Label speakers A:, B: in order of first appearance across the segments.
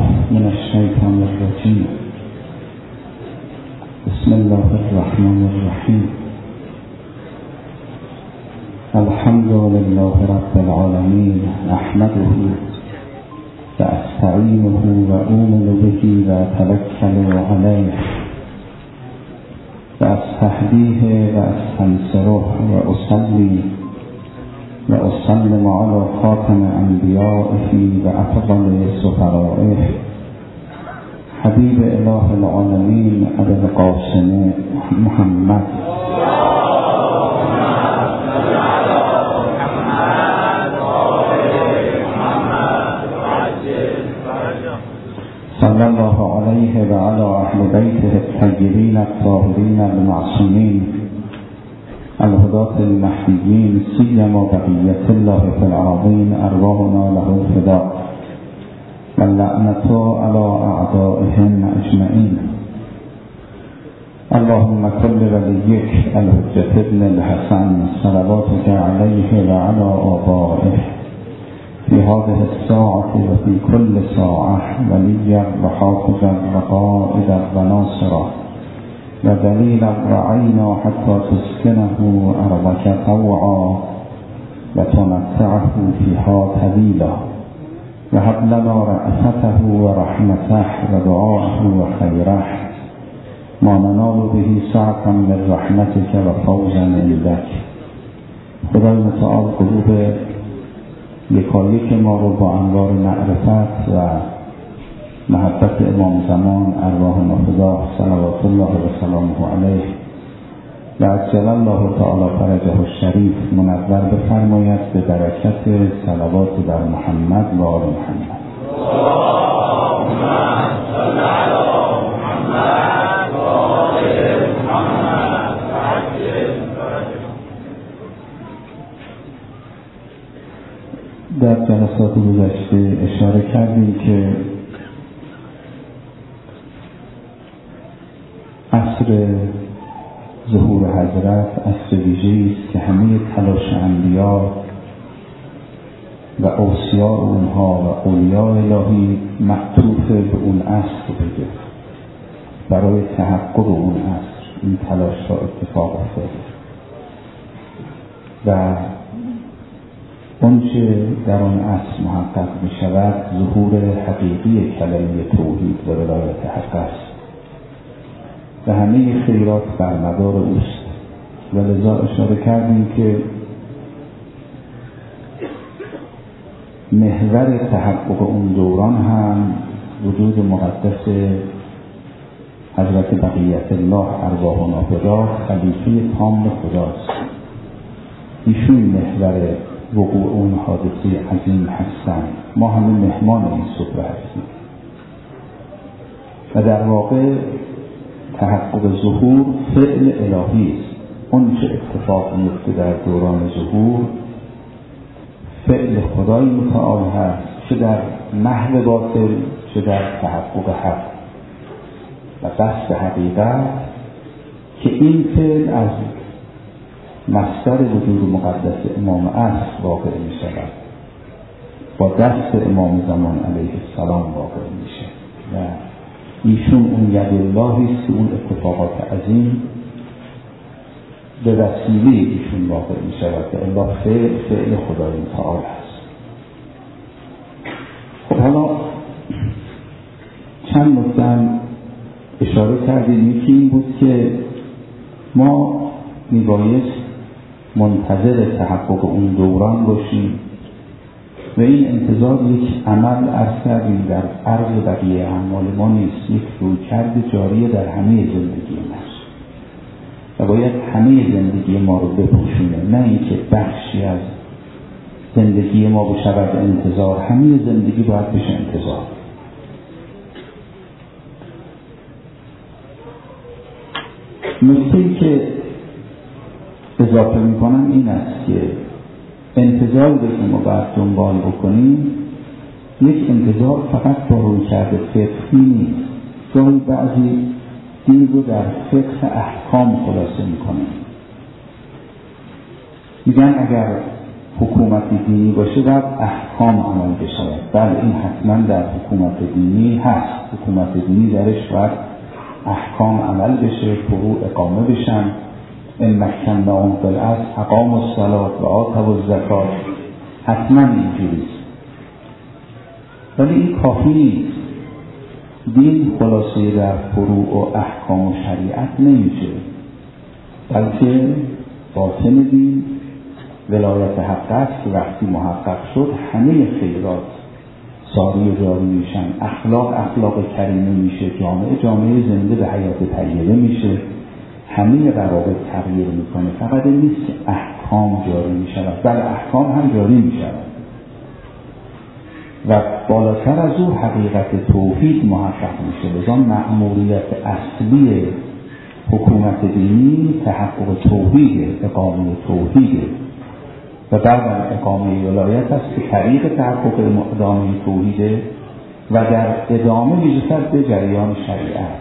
A: من الشیطان الرجیم. بسم الله الرحمن الرحیم. الحمد لله رب العالمین، احمده و استعینه و اؤمن به و اتوکل علیه و استهدیه و استنصره و اصلی و اسلم علی خاتم انبیائه و افضل سفرائه حبیب اله العالمین ابی القاسم محمد صلی الله علیه و علی اهل بیته الطیبین الطاهرین المعصومین الهداة المهدیین سیما بقیة الله فی الارضین ارواحنا له فدا و اللعنة علی اعدائهم اجمعین. اللهم كل وليك الحجة ابن الحسن صلواتك عليه وعلى آبائه في هذه الساعة وفي كل ساعة وليا وحافظا وقائدا وناصرا ودليلا وعينا حتى تسكنه أرضك طوعا وتمتعه فيها طويلا وهب لنا رأفته ورحمته ودعاءه وخيره ما ننال به سعة من رحمتك وفوزا عندك. خدای متعال قلوب یکایک ما رو با انوار معرفت و محبت امام زمان ارواح نافذا صلوات الله و سلامه علیه و عجل الله تعالی فرجه الشریف منور بفرماید به برکت صلوات بر محمد و آل محمد. اللهم صل علی محمد و آل محمد و عجل فرجه. در جلسات گذشته اشاره کردیم که عصر ظهور حضرت عصر ویژه‌ای است که همه تلاش انبیا و اوصیاء اونها و اولیاء الهی معطوف به اون عصر بوده. برای تحقق اون عصر این تلاش ها اتفاق افتاده و اونچه در آن عصر محقق می شود ظهور حقیقی کلمه توحید و ولایت حق است و همه خیرات بر مدار اوست و لذا اشاره کردیم که محور تحقق اون دوران هم وجود مقدس حضرت بقیت الله ارواح نافذا خلیفه تام خداست. ایشون محور وقوع اون حادثه عظیم هستند. ما همه مهمان این سفره هستیم و در واقع تحقق ظهور فعل الهی است. اون چه اتفاق میفته در دوران ظهور فعل خدای متعال هست، چه در محو باطل چه در تحقق حق و قصد حقیقت، که این فعل از مصدر وجود مقدس امام عصر واقع می شود، با دست امام زمان علیه السلام واقع میشه و ایشون اون ید اللهی است که اون اتفاقات عظیم به وسیله ایشون واقع می شود و الله فعل خدای متعال است. خب حالا چند نکته اشاره کردیم. یکی این بود که ما میبایست منتظر تحقق اون دوران باشیم و این انتظار یک عمل عرض کردیم در عرض بقیه اعمال ما نیست، یک رویکرد جاری در همه زندگی ماست و باید همه زندگی ما رو بپوشونه، نه اینکه بخشی از زندگی ما بشود انتظار. همه زندگی باید بشه انتظار. نکته‌ای که اضافه میکنم این است که انتظاری که ما باید دنبال بکنیم یک انتظار فقط با رویکرد فقهی نیست. گاهی بعضی دین رو در فقه احکام خلاصه میکنیم. میگن اگر حکومت دینی باشه باید احکام عمل بشود. بله این حتما در حکومت دینی هست. حکومت دینی درش باید احکام عمل بشه، فروع اقامه بشن. ان مکناهم فی الارض اقاموا الصلاة و آتوا الزکات، حتما اینجوریست. ولی این کافی نیست. دین خلاصه در فروع و احکام و شریعت نمیشه، بلکه باطن دین ولایت حق است که وقتی محقق شد همه خیرات ساری و جاری میشن، اخلاق کریمه میشه، جامعه زنده به حیات طیبه میشه، همه روابط تغییر میکنه. فقط این نیست که احکام جاری میشود، بله احکام هم جاری میشود و بالاتر از او حقیقت توحید محقق میشه. لذا مأموریت اصلی حکومت دینی تحقق توحیده، اقامه توحیده و بعد اقامه ولایت است که طریق تحقق ادامه توحیده و در ادامه میرسد به جریان شریعت.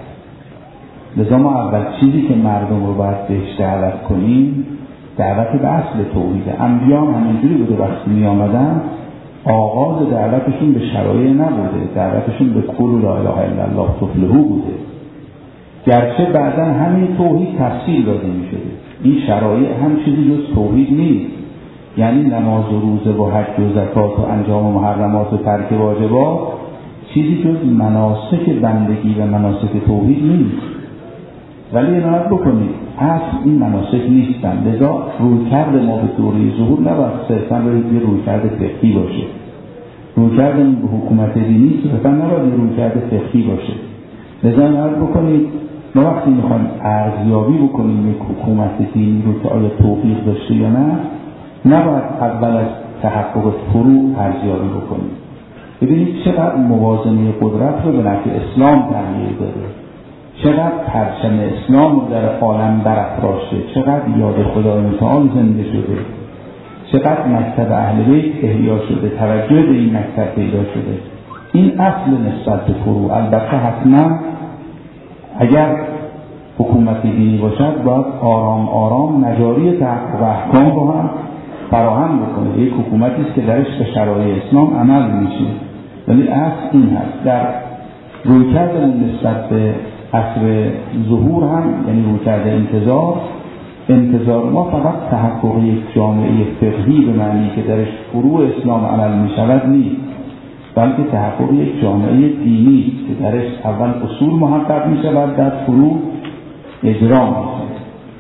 A: لذا ما اول چیزی که مردم رو باید بهش دعوت کنیم دعوت به اصل توحیده. انبیا هم همینجوری بوده، وقتی می آمدن آغاز دعوتشون به شرایع نبوده، دعوتشون به قول لا اله الا الله تفلحوا بوده، گرچه بعدا همین توحید تفصیل داده می شده. این شرایع هم چیزی جز توحید نیست، یعنی نماز و روزه و حج و زکات و انجام و محرمات و ترک واجبات چیزی جز مناسک بندگی و مناسک توحید نیست. ولی عنایت بکنید اصل این مناسک نیستن. لذا رویکرد ما به دوره ظهور نباید صرفا یه رویکرد فقهی باشه. رویکرد به حکومت دینی صرفا نباید یه رویکرد فقهی باشه. لذا عنایت بکنید ما وقتی میخوایم ارزیابی بکنیم یک حکومت دینی رو که آیا توفیق داشته یا نه، نباید اول از تحقق فروع ارزیابی بکنیم. ببینید چقدر موازنه قدرت رو به نفع اسلام تغییر داده، چقدر پرچم اسلام رو در عالم برافراشته، چقدر یاد خدای متعال زنده شده، چقدر مکتب اهل بیت احیا شده، توجه به این مکتب پیدا شده. این اصل نسبت به فروع. البته حتما اگر حکومت دینی باشد باید آرام آرام مجاری تحقق و احکام رو هم فراهم بکنه. یک حکومتی است که درش به شرایع اسلام عمل میشه. ولی اصل این هست. در رویکردمون نسبت به عصر ظهور هم، یعنی رویکرد انتظار ما فقط تحقق یک جامعه فقهی به معنی که درش فروع اسلام عمل می شود نیست، بلکه تحقق یک جامعه دینی که درش اول اصول محقق می شود، در فروع اجرا می شود.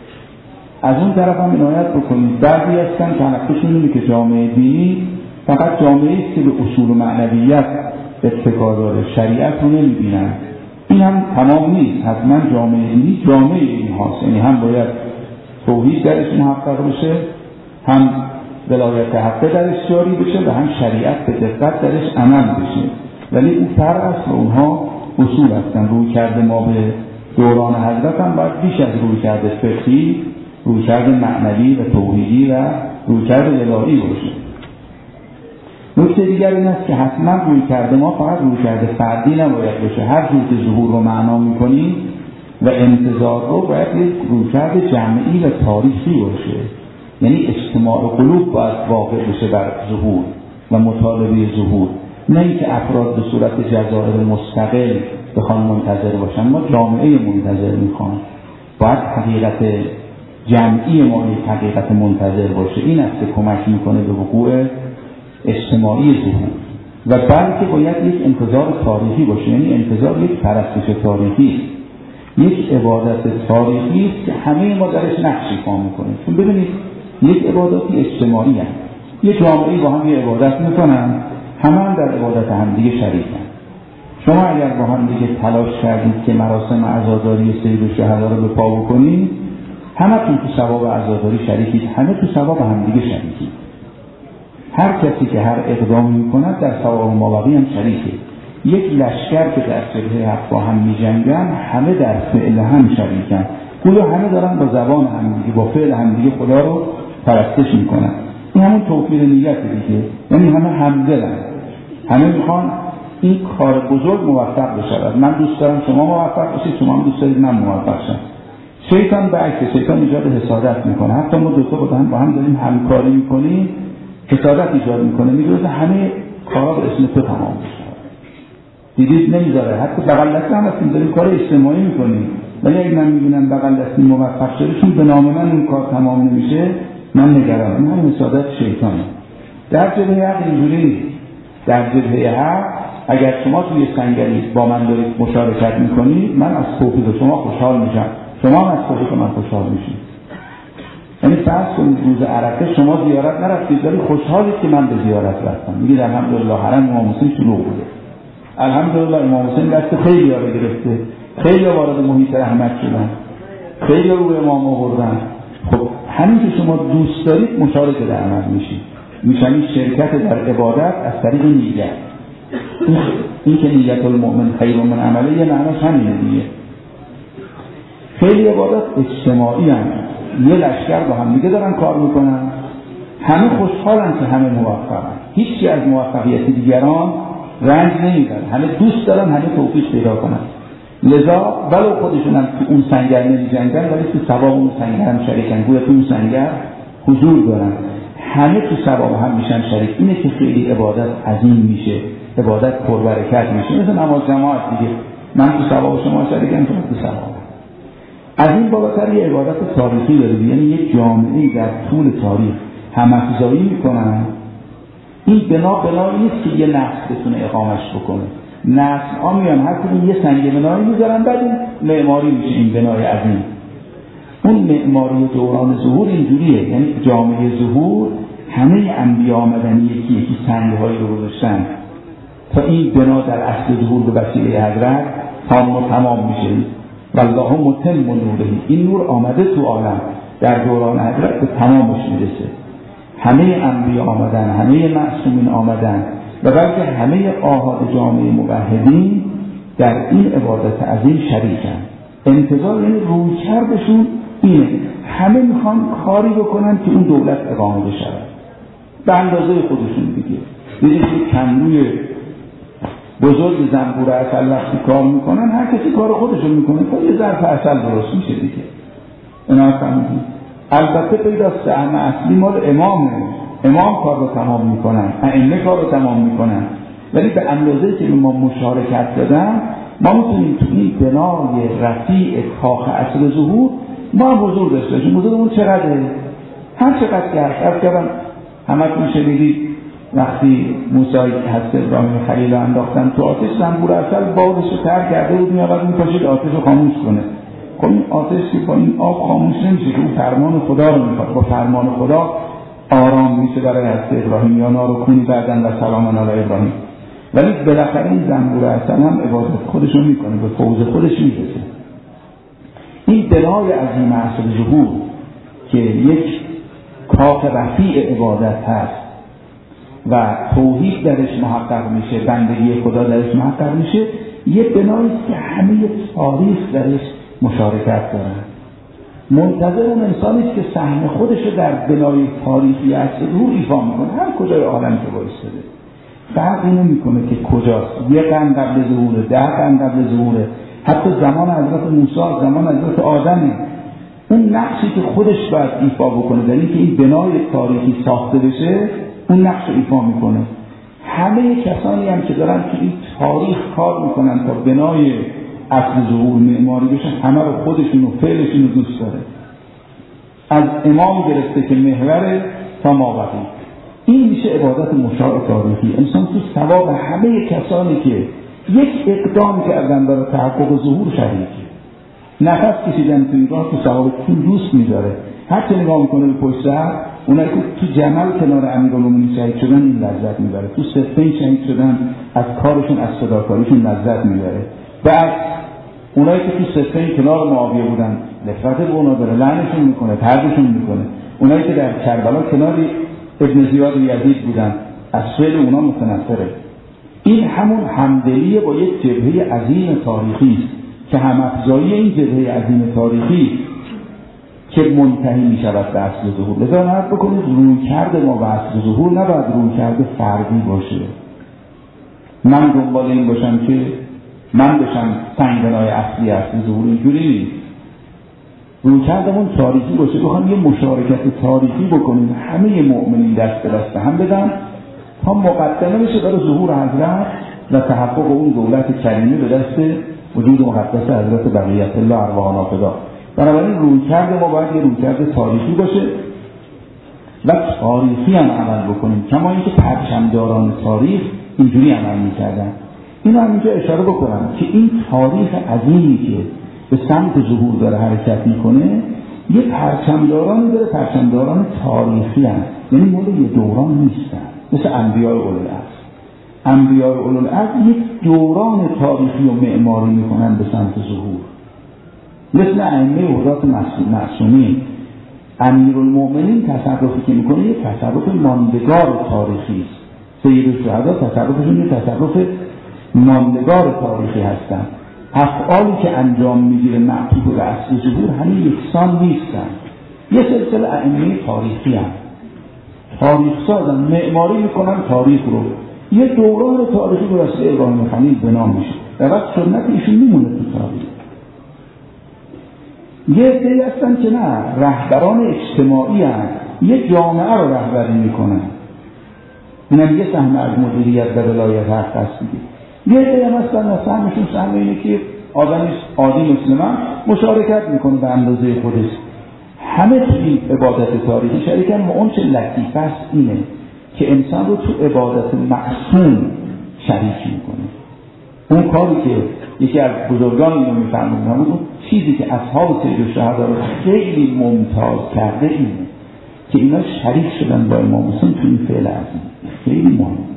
A: از اون طرف هم عنایت بکنید بعضی هستن تنقشون اینه که جامعه دینی فقط جامعه است که به اصول و معنویت اتکا داره، شریعت رو نمی بینن. این هم تمام نیست. حتما جامعه دینی جامعه این هاست، یعنی هم باید توحید درش محقق بشه، هم ولایت حق درش جاری بشه و هم شریعت به دقت درش عمل بشه. ولی اون فرق است و اونها اصول هستن. روی کرده ما به دوران حضرت هم باید بیش از روی کرده فقهی، روی کرده معنوی و توحیدی و روی کرده الهی باشه. نکته دیگر این است که حتما روی کرده ما فقط روی کرده فردی نباید باشه. هر جور که ظهور رو معنا می‌کنیم و انتظار رو باید یک روی کرده جمعی و تاریخی باشه، یعنی اجتماع قلوب باید واقع بشه بر ظهور و مطالبه ظهور، نه اینکه افراد به صورت جزائر مستقل بخوان منتظر باشن. ما جامعه منتظر میخوام، باید حقیقت جمعی ما یک حقیقت منتظر باشه. این است که کمک میکنه به وقوع اجتماعی ظهور. و بلکه باید یک انتظار تاریخی باشه، یعنی انتظار یک پرستش تاریخی، یک عبادت تاریخی است که همه ما درش نقش ایفا میکنیم. چون ببینید یک عبادتی اجتماعی هست، یک جامعه با هم یک عبادت میکنن، همه در عبادت همدیگه شریکن. شما اگر با هم دیگه تلاش کردید که مراسم عزاداری سید الشهدا رو به پا بکنید، همتون تو ثواب عزاداری شریکید، همه تو ثواب همدیگه شریکید. هر کسی که هر اقدامی میکند در ثواب مابقی هم شریکه. یک لشکر که در جبهه حق با هم میجنگن، همه در فعل هم شریکن. گویا همه دارن با زبان همدیگه، با فعل همدیگه خدا رو پرستش میکنن. این همون توفیر نیت دیگه، یعنی همه همدلن، همه میخوان این کار بزرگ موفق بشود. من دوست دارم شما موفق بشید، شما هم دوست دارید من موفق شم. شیطان برعکس، شیطان ایجاد حسادت میکنه. حتی ما دو تا با هم داریم همکاری میکنیم، حسادت ایجاد میکنه، میگه همه کارا به اسم تو تمام بشه. دیدید نمیذاره. حتی بغل دستی هم هستیم داریم کار اجتماعی میکنیم، ولی اگه من میبینم بغل دستی موفق شده چون به نام من اون کار تمام نمیشه من نگرانم. این هم حسادت شیطانه. در جبهه حق اینجوری، در جبهه حق اگر شما توی سنگری با من دارید مشارکت میکنید، من از توفیق شما خوشحال میشم، شما هم از توفیق من خوشحال میشید. یعنی فرض کنید روز عرفه شما زیارت نرفتید ولی خوشحالید که من به زیارت رفتم، میگید الحمدلله حرم امام حسین شلوغ بوده، الحمدلله امام حسین دست خیلی ها گرفته، خیلی ها وارد محیط رحمت شدن، خیلی ها رو به امام آوردن. خب همین که شما دوست دارید مشارک در عمل میشید، میشنید شرکت در عبادت از طریق نیت. این که نیت المؤمن خیر من عمله یه معناش همینه دیگه. خیلی عبادت اجتماعی هم، یه لشکر با هم دیگه دارن کار میکنن، همه خوشحالن که همه موفقن، هیچی از موفقیت دیگران رنج نمیبرن، همه دوست دارن همه توفیق پیدا کنن. لذا ولو خودشون هم تو اون سنگر نمیجنگن ولی تو ثواب اون سنگر هم شریکن، گویا تو اون سنگر حضور دارن، همه تو ثواب هم میشن شریک. اینه که خیلی عبادت عظیم میشه، عبادت پربرکت میشه. مثل نماز جماعت دیگه، من تو ثواب شما شریکم، شما تو ثواب. از این بالاتر یه عبادت تاریخی داره، یعنی یک جامعه در طول تاریخ هم‌افزایی میکنن. این بنایی نیست که یه نسل بتونه اقامش بکنه، نسل ها میان هر کدوم یه سنگ بنایی میذارن، بعد این معماری میشه این بنای عظیم. اون معماری دوران ظهور اینجوریه، یعنی جامعه ظهور همه انبیا آمدن یکی سنگ‌هایی رو گذاشتن تا این بنا در اصل ظهور به وسیله حضرت تمام میشه. والله متم نوره، این نور آمده تو عالم در دوران حضرت به تمامش میرسه. همه انبیا آمدن، همه معصومین آمدن و بلکه همه آحاد جامعه موحدین در این عبادت عظیم شریکن. انتظار یعنی رویکردشون اینه، همه میخوان کاری بکنن که اون دولت اقامه بشه به اندازه خودشون دیگه. دیدید که کندوی بزرگ زنبور عسل وقتی کار میکنن هر کسی کار خودشون میکنه تا یه ظرف عسل درست میشه دیگه. اینا فهمیدید؟ البته پیداست سهم اصلی مال امام کار رو تمام میکنن، ائمه کار رو تمام میکنن، ولی به اندازه‌ای که ما مشارکت دادن ما میتونیم تو این بنای رفیع کاخ اصل ظهور ما حضور داشته باشیم. حضورمون چقدره؟ هر چقدر که هست کردم همتون شنیدید وقتی موسی حضرت ابراهیم خلیل رو انداختن تو آتش، زنبور عسل بادش رو تر کرده بود، میآورد میپاشید آتش رو خاموش کنه. خب این آتش که با این آب خاموش نمیشه که اون فرمان خدا رو میخواد، با فرمان خدا آرام میشه برای حضرت ابراهیم، یا نار و کونی بعدن و سلام علی ابراهیم. ولی بالاخره این زنبور عسل هم عبادت خودش رو میکنه، به فوز خودش میرسه. این بنای عظیم اصل ظهور که یک کاخ رفیع عبادت هست و توحید درش محقق میشه، بندگی خدا درش محقق میشه، یه بنایی که همه تاریخ درش مشارکت دارن. منتظر اون انسانی است که سهم خودش رو در بنای تاریخی اصل ظهور ایفا میکنه، هر کجای عالم که وایساده. فرقی نمیکنه که کجاست، یه قرن قبل ظهوره، 10 قرن قبل ظهوره، حتی زمان حضرت موسی، زمان حضرت آدمه. اون نقشی که خودش باید ایفا بکنه در این که این بنای تاریخی ساخته بشه، اون نقش رو ایفا میکنه. همه کسانی هم که دارن که این تاریخ کار میکنن تا بنای اصل ظهور معماری بشه، همه رو خودشون و فعلشون رو دوست داره، از امام گرفته که محور تا مابقی. این میشه عبادت مشاع تاریخی. انسان تو ثواب همه کسانی که یک اقدام کردن برای تحقق ظهور شریکه. نفس کشیدن تو این راه تو ثوابتون دوست میذاره. هر چه نگاه میکنه به پشت سر، اونایی که تو جمل کنار امیرالمومنین شهید شدن این لذت میبره، تو صفین شهید شدن از کارشون، از فداکاریشون لذت میبره. بعد اونایی که تو صفین کنار معاویه بودن نفرت به اونا داره، لعنشون میکنه، طردشون میکنه. اونایی که در کربلا کنار ابن زیاد و یزید بودن از فعل اونا متنفره. این همون همدلی با یک جبهه عظیم تاریخی است که هم‌افزایی این جبهه عظیم تاریخی که منتهی می شود به اصل ظهور. لذا نهار بکنید رویکرد ما به اصل ظهور نباید رویکرد فردی باشه. من دنبال این باشم که من بشم سنگبنای اصلی ظهور، اینجوری نیست. رویکردمون تاریخی باشه، بخوام یه مشارکت تاریخی بکنیم، همه مؤمنین دست به دست هم بدن تا مقدمه بشه برای ظهور حضرت و تحقق اون دولت کریمه به دست وجود مقدس حضرت بقیت الله ارواحنا فدا. بنابراین رویکرد ما باید یه رویکرد تاریخی باشه و تاریخی هم عمل بکنیم، کما اینکه پرچمداران تاریخ اینجوری عمل میکردن. اینو هم اینجا اشاره بکنم که این تاریخ عظیمی که به سمت ظهور داره حرکت میکنه یه پرچمدارانی داره، پرچمداران تاریخی هست، یعنی مورد یه دوران نیستن، مثل انبیاء اولوالعزم. انبیاء اولوالعزم یک دوران تاریخی و معماری میکنن به سمت ظهور، مثل ائمه حضرات معصومین. امیرالمؤمنین تصرفی که میکنه یک تصرف ماندگار تاریخی است. سید الشهدا تصرفشون یک تصرف ماندگار تاریخی هستن. افعالی که انجام میگیره معطوف به اصل ظهور همین یکسان نیستن. یه سلسله ائمه تاریخی هم تاریخ سازن، معماری میکنن تاریخ رو. یه دوران تاریخی به وسیله ابراهیم خلیل بنا میشه و وقت سنت ایشون میمونه تو تاریخ. یه عده‌ای هستن که نه، رهبران اجتماعی هستن، یه جامعه رو رهبری میکنن، اینم یه سهم از مدیریت و ولایت حق هست دیگه. یه عده‌ای هم هستن سهمشون سهم اینه که آدمی عادی مثل من مشارکت میکنه به اندازه خودش. همه توی عبادت تاریخی شریکن و اون چه لطیفه است اینه که انسان رو تو عبادت معصوم شریک میکنه. اون کاری که یکی از بزرگان اینو میفرمودن، اون چیزی که اصحاب سید الشهدا رو خیلی ممتاز کرده اینه که اینا شریک شدن با امام حسین تو این فعل عظیم. خیلی مهمه.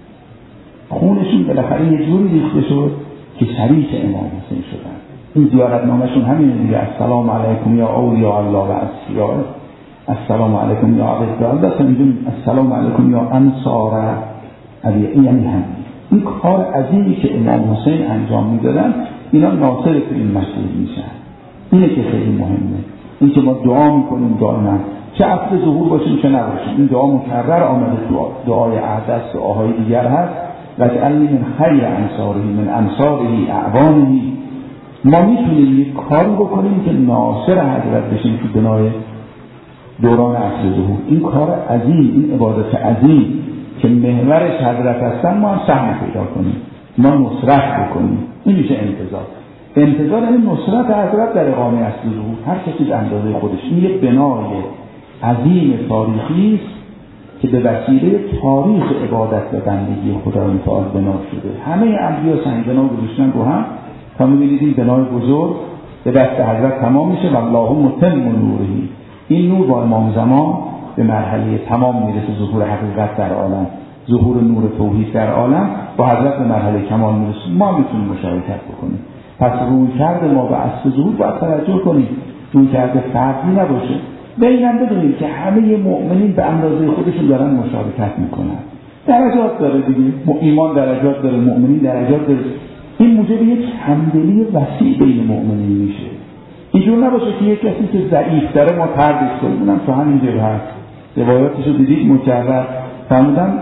A: خونشون بالاخره یه جوری ریخته شد که شریک امام حسین شدن. این زیارتنامه‌شون همینه دیگه، السلام علیکم یا اولیاء الله و اصفیاء، السلام علیکم یا عباد الله، السلام علیکم یا انصار علی. یعنی همین این کار عظیمی که امام حسین انجام میدادن اینا ناصر تو این مسئله میشن. اینه که خیلی مهمه. این که ما دعا میکنیم دائما، چه اصل ظهور باشیم چه نباشیم، این دعا مکرر آمده، دعای عهد دعاهای دیگر هست و که علی من خیر انصاره من انصاره اعوانه. ما میتونیم یک کاری بکنیم که ناصر حضرت بشیم تو بنای دوران اصل ظهور. این کار عظیم، این عبادت عظیم که محورش حضرت هستن ما هم سهم پیدا کنیم، ما نصرت بکنیم. این میشه انتظار این نصرت حضرت در اقامه اصل ظهور، هر کسی به اندازه خودش. این یک بنای عظیم تاریخی است که به وسیله تاریخ عبادت و بندگی خدای متعال بنا شده. همه انبیا سنگبنا گذاشتن رو هم تا می‌بینید این بنای بزرگ به دست حضرت تمام میشه و الله متم نوره. این نور با امام زمان به مرحله تمام میرسه، ظهور حقیقت در عالم، ظهور نور توحید در عالم با حضرت به مرحله کمال میرسه. ما میتونیم مشارکت بکنیم. پس رویکرد ما به اصل ظهور باید توجه کنیم، رویکرد فردی نباشه. ببینم بدونیم که همه مؤمنین به اندازه خودشون دارن مشارکت میکنن. درجات داره دیگه، ایمان درجات داره، مؤمنین درجات داره. این موجب یک همدلی وسیع بین مؤمنین میشه. اینجور نباشه که یک کسی که ضعیف داره ما تردش کنیم. اونم تو همین جبه هست، روایاتشو دیدید مکرر فرمودن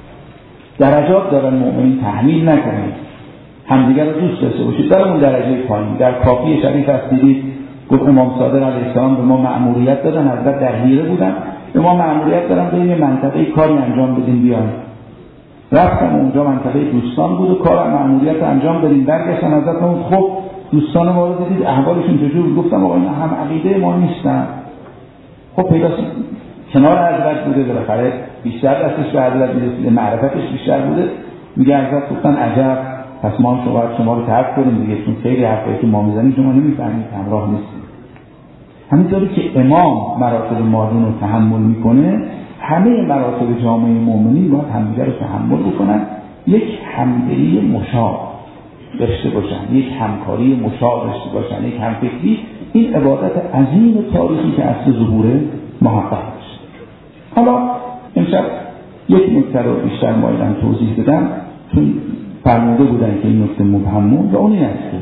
A: درجات دارن مؤمنین، تحمیل نکنید، همدیگر رو دوست داشته باشید. در اون درجه پایین در کافی شریف هست دیدید گفت امام صادق علیه السلام به ما مأموریت دادن، حضرت در حیره بودن، به ما مأموریت دادن به این منطقه کاری انجام بدیم بیان. رفتم اونجا منطقه دوستان بود و کار مأموریت انجام بدیم. برگشتن حضرت اون خب دوستان ما رو دیدید احوالشون چجور؟ گفتم آقا اینا هم عقیده ما نیستن. خب پیداست کنار حضرت بوده، بالاخره بیشتر دستش به حضرت میرسیده، معرفتش بیشتر بوده. میگه حضرت گفتن عجب، پس ما شما رو ترک کنیم دیگه، چون خیلی حرفایی که ما میزنیم شما نمیفهمید، همراه نیستید. همینطوری که امام مراتب مادون رو تحمل میکنه، همه مراتب جامعه مؤمنین باید همدیگر رو تحمل بکنن، یک همدلی مشابه داشته باشن، یک همکاری مشابه داشته باشن، یک همفکری. این عبادت عظیم تاریخی که اصل ظهوره محقق بشه. حالا امشب یک نکته رو بیشتر مایلم توضیح بدم، چون فرموده بودن که این نکته مبهمون و اون این است که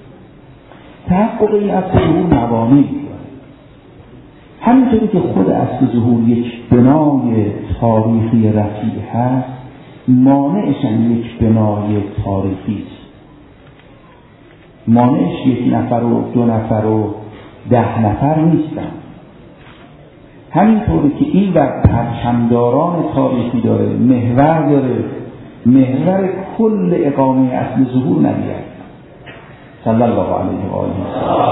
A: تحقق این اصل ظهور موانعی داره. همینطوری که خود اصل ظهور یک بنای تاریخی رفیع هست، مانعش هم یک بنای تاریخی است. مانعش یک نفر و دو نفر و 10 نفر نیستن. همینطوری که این وقت پرچمداران تاریخی داره، محور داره، محور کل اقامه اصل ظهور نبیه صلی الله علیه و آله.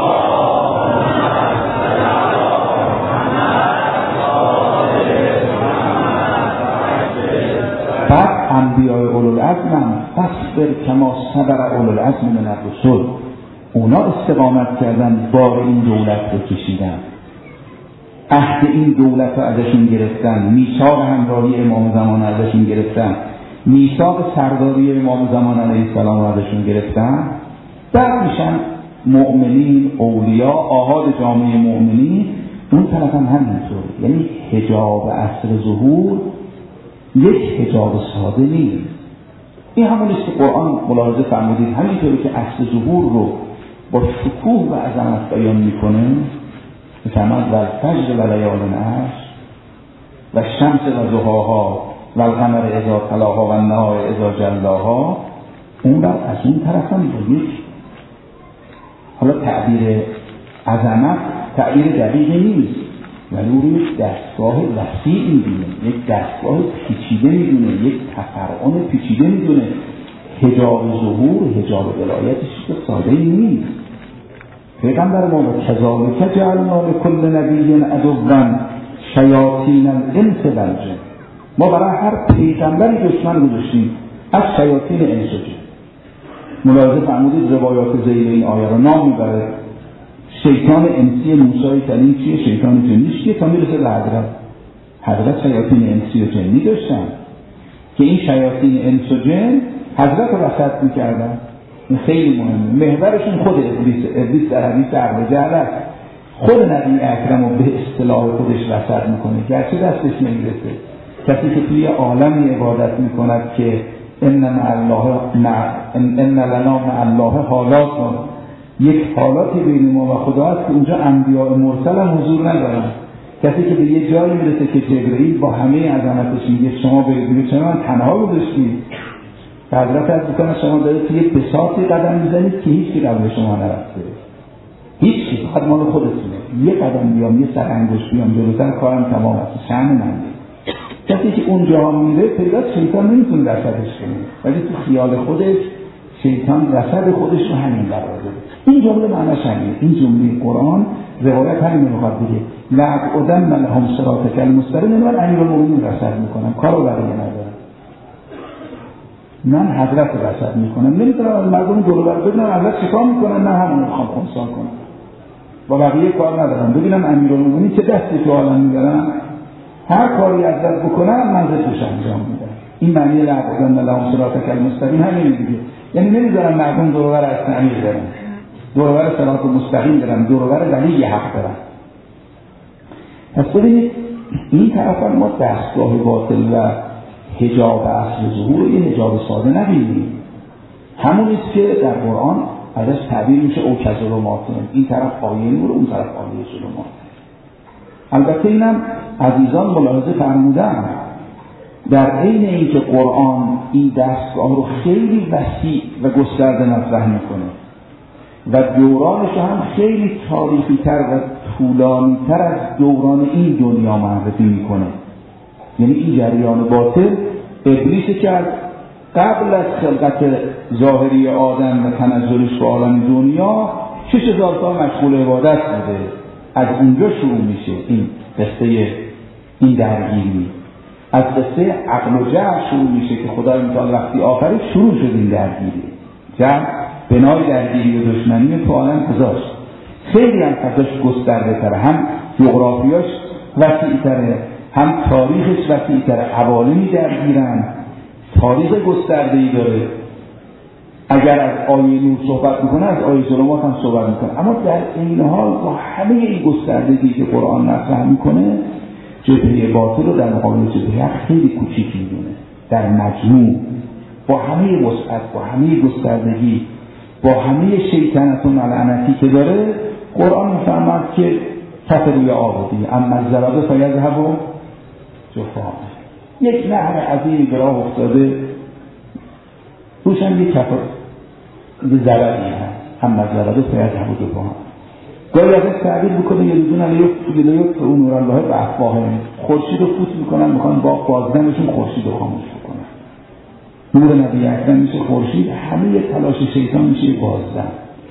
A: بعد انبیاء اولوالعزم هم فاصبر کما صبر اولوالعزم من الرسل، اونا استقامت کردن، بار این دولت رو کشیدن، عهد این دولت رو ازشون گرفتن، میثاق همراهی امام زمان ازشون گرفتن، میثاق سرداری امام زمان علیه السلام رو ازشون گرفتن. بعد میشن مؤمنین، اولیاء، آحاد جامعه مؤمنین. اون طرف هم همینطور، یعنی حجاب عصر ظهور یک حجاب ساده نیست. این همونیست که قرآن ملاحظه فرمودید، همینطوری که عصر ظهور رو با شکوه و عظمت بیان میکنه، میفرماد والفجر و لیال عشر و الشمس و ضحاها و القمر اذا تلاها و النهار اذا جلاها. اون از اون طرف هم با یک، حالا تعبیر عظمت تعبیر دقیقی نیست، ولی او رو یک دستگاه وسیع میدونه، یک دستگاه پیچیده میدونه، یک تفرعون پیچیده میدونه. حجاب ظهور، حجاب ولایتش که ساده نیست. پیغمبر ما و کذالک جعلنا لکل نبی عدوا شیاطین الانس والجن، ما برای هر پیغمبری دشمن گذاشتیم از شیاطین انس و جن. ملاحظه فرمودید روایات ذیل این آیه رو نام میبره. شیطان انسی موسی کلیم چیه؟ شیطان جنیش چیه؟ تا میرسه به حضرت شیاطین انسی و جنی داشتن که این شیاطین انس و جن حضرت رو رصد میکردن. این خیلی مهمه. محورشون خود ابلیس در حدیث عقل جهل است. خود نبی اکرم رو به اصطلاح خودش رصد میکنه، گرچه دستش نمیرسه. کسی که توی عالمی عبادت میکند که ان لنا مع الله حالات، یک حالاتی بین ما و خدا است که اونجا انبیاء مرسل هم حضور ندارن. کسی که به یه جایی میرسه که جبرئیل با همه عظمتش میگه شما برید، چرا من تنها گذاشتید؟ حضرت از بکنه شما دارید که یک بساطی قدم میزنید که هیچ کی قبل شما نرفته، هیچ کی، فقط مال خودتونه. یه قدم بیام، یه سر انگشت بیام جلوتر، کارم تمام است. شأن من کسی که اونجا میره پیدا شیطان نمیتونه رصدش کنه، ولی تو خیال خودش شیطان رصد خودش رو همین قرار داده. این جمله معناش همینه. این جمله قرآن روایت همین میخواد بگه لأقعدن لهم صراطک المستقیم، من امیرالمومنین رصد میکنم، کارو برای ندارم، من حضرت رو رصد میکنم. نمیتونم از مردم دور بر ببینم حضرت چیکار میکنن، من همون رو میخوام خونسا کنم، با بقیه کار ندارم. ببینم امیرالمومنین چه دستی تو عالم میبرن، هر کاری حضرت بکنم من زدش انجام میدم. این معنی لأقعدن لهم صراطک المستقیم همین دیگه. یعنی نمیذارم مردم دور بر اصل امیر برن، دور بر صراط مستقیم برن، دور بر ولی حق برن. پس ببینید این طرف ما دستگاه باطل و حجاب اصل ظهور یه حجاب ساده نبینیم. همونیست که در قرآن ازش تعبیر میشه او کظلماتن، این طرف آیه نور، اون طرف آیه ظلمات. البته اینم عزیزان ملاحظه فرمودن در عین اینکه قرآن این دستگاه رو خیلی وسیع و گسترده مطرح میکنه و دورانش هم خیلی تاریخی تر و طولانی تر از دوران این دنیا معرفی میکنه. یعنی این جریان باطل ابلیسی که از قبل از خلقت ظاهری آدم و تنزلش به عالم دنیا 6000 سال مشغول عبادت بوده، از اونجا شروع میشه این قصه، این درگیری از قصه عقل و جهل شروع میشه که خدای متعال وقتی آخرش شروع شد این درگیری. جهل بنای درگیری و دشمنی تو عالم گذاشت، خیلی هم ازش گسترده تره، هم جغرافیاش وسیع تره، هم تاریخش وسیع تره، عوالمی درگیرن، تاریخ گسترده‌ای داره. اگر از آیه نور صحبت میکنه از آیه ظلمات هم صحبت میکنه، اما در این حال با همه این گستردگی که قرآن مطرح میکنه جبهه باطل رو در مقابل جبهه حق خیلی کوچیک میدونه. در مجموع با همه وسعت، با همه گستردگی، با همه شیطنت و ملعنتی که داره، قرآن میفرماد که کف روی آبادی اما الزرابه فیذهب جفاء، یک نهر عظیمی به راه افتاده روش هم یک کف زرابی هست، اما الزرابه فیذهب جفاء. گاهی ازش تعبیر بکنه یه روزون علیه که اون نورالله به افواهه خورشید رو فوت میکنن، میخوان با بازدنشون خورشید رو خاموش بکنن. نور نبی اکرم میشه خورشید، همه تلاش شیطان میشه بازدن.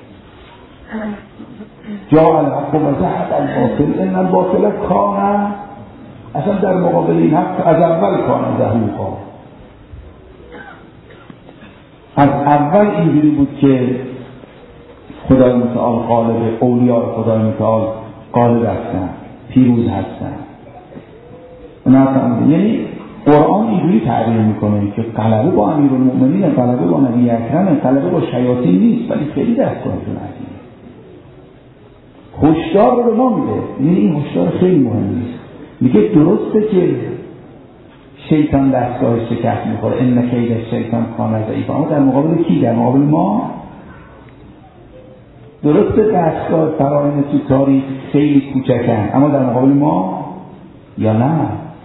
A: جا الحق و زهق الباطل ان الباطل کان، اصلا در مقابل این حق از اول کان زهوقا. از اول اینجوری بود که خدای متعال غالب، اولیاء خدای متعال غالب هستن، پیروز هستن. یعنی قرآن اینجوری تعبیر میکنه که غلبه با امیرالمؤمنین، غلبه با نبی اکرم، غلبه با شیاطین نیست، ولی خیلی دستگاهشون عظیمه. هشدار رو به ما میده. یعنی این هشدار خیلی مهمه. میگه درسته که شیطان دستگاهش شکست میخوره، ان کید شیطان کان ضعیفا، اما در مقابل کی؟ در مقابل ما. درسته دستگاه فرائض تو تاریخ خیلی کوچکن، اما در مقابل ما یا نه؟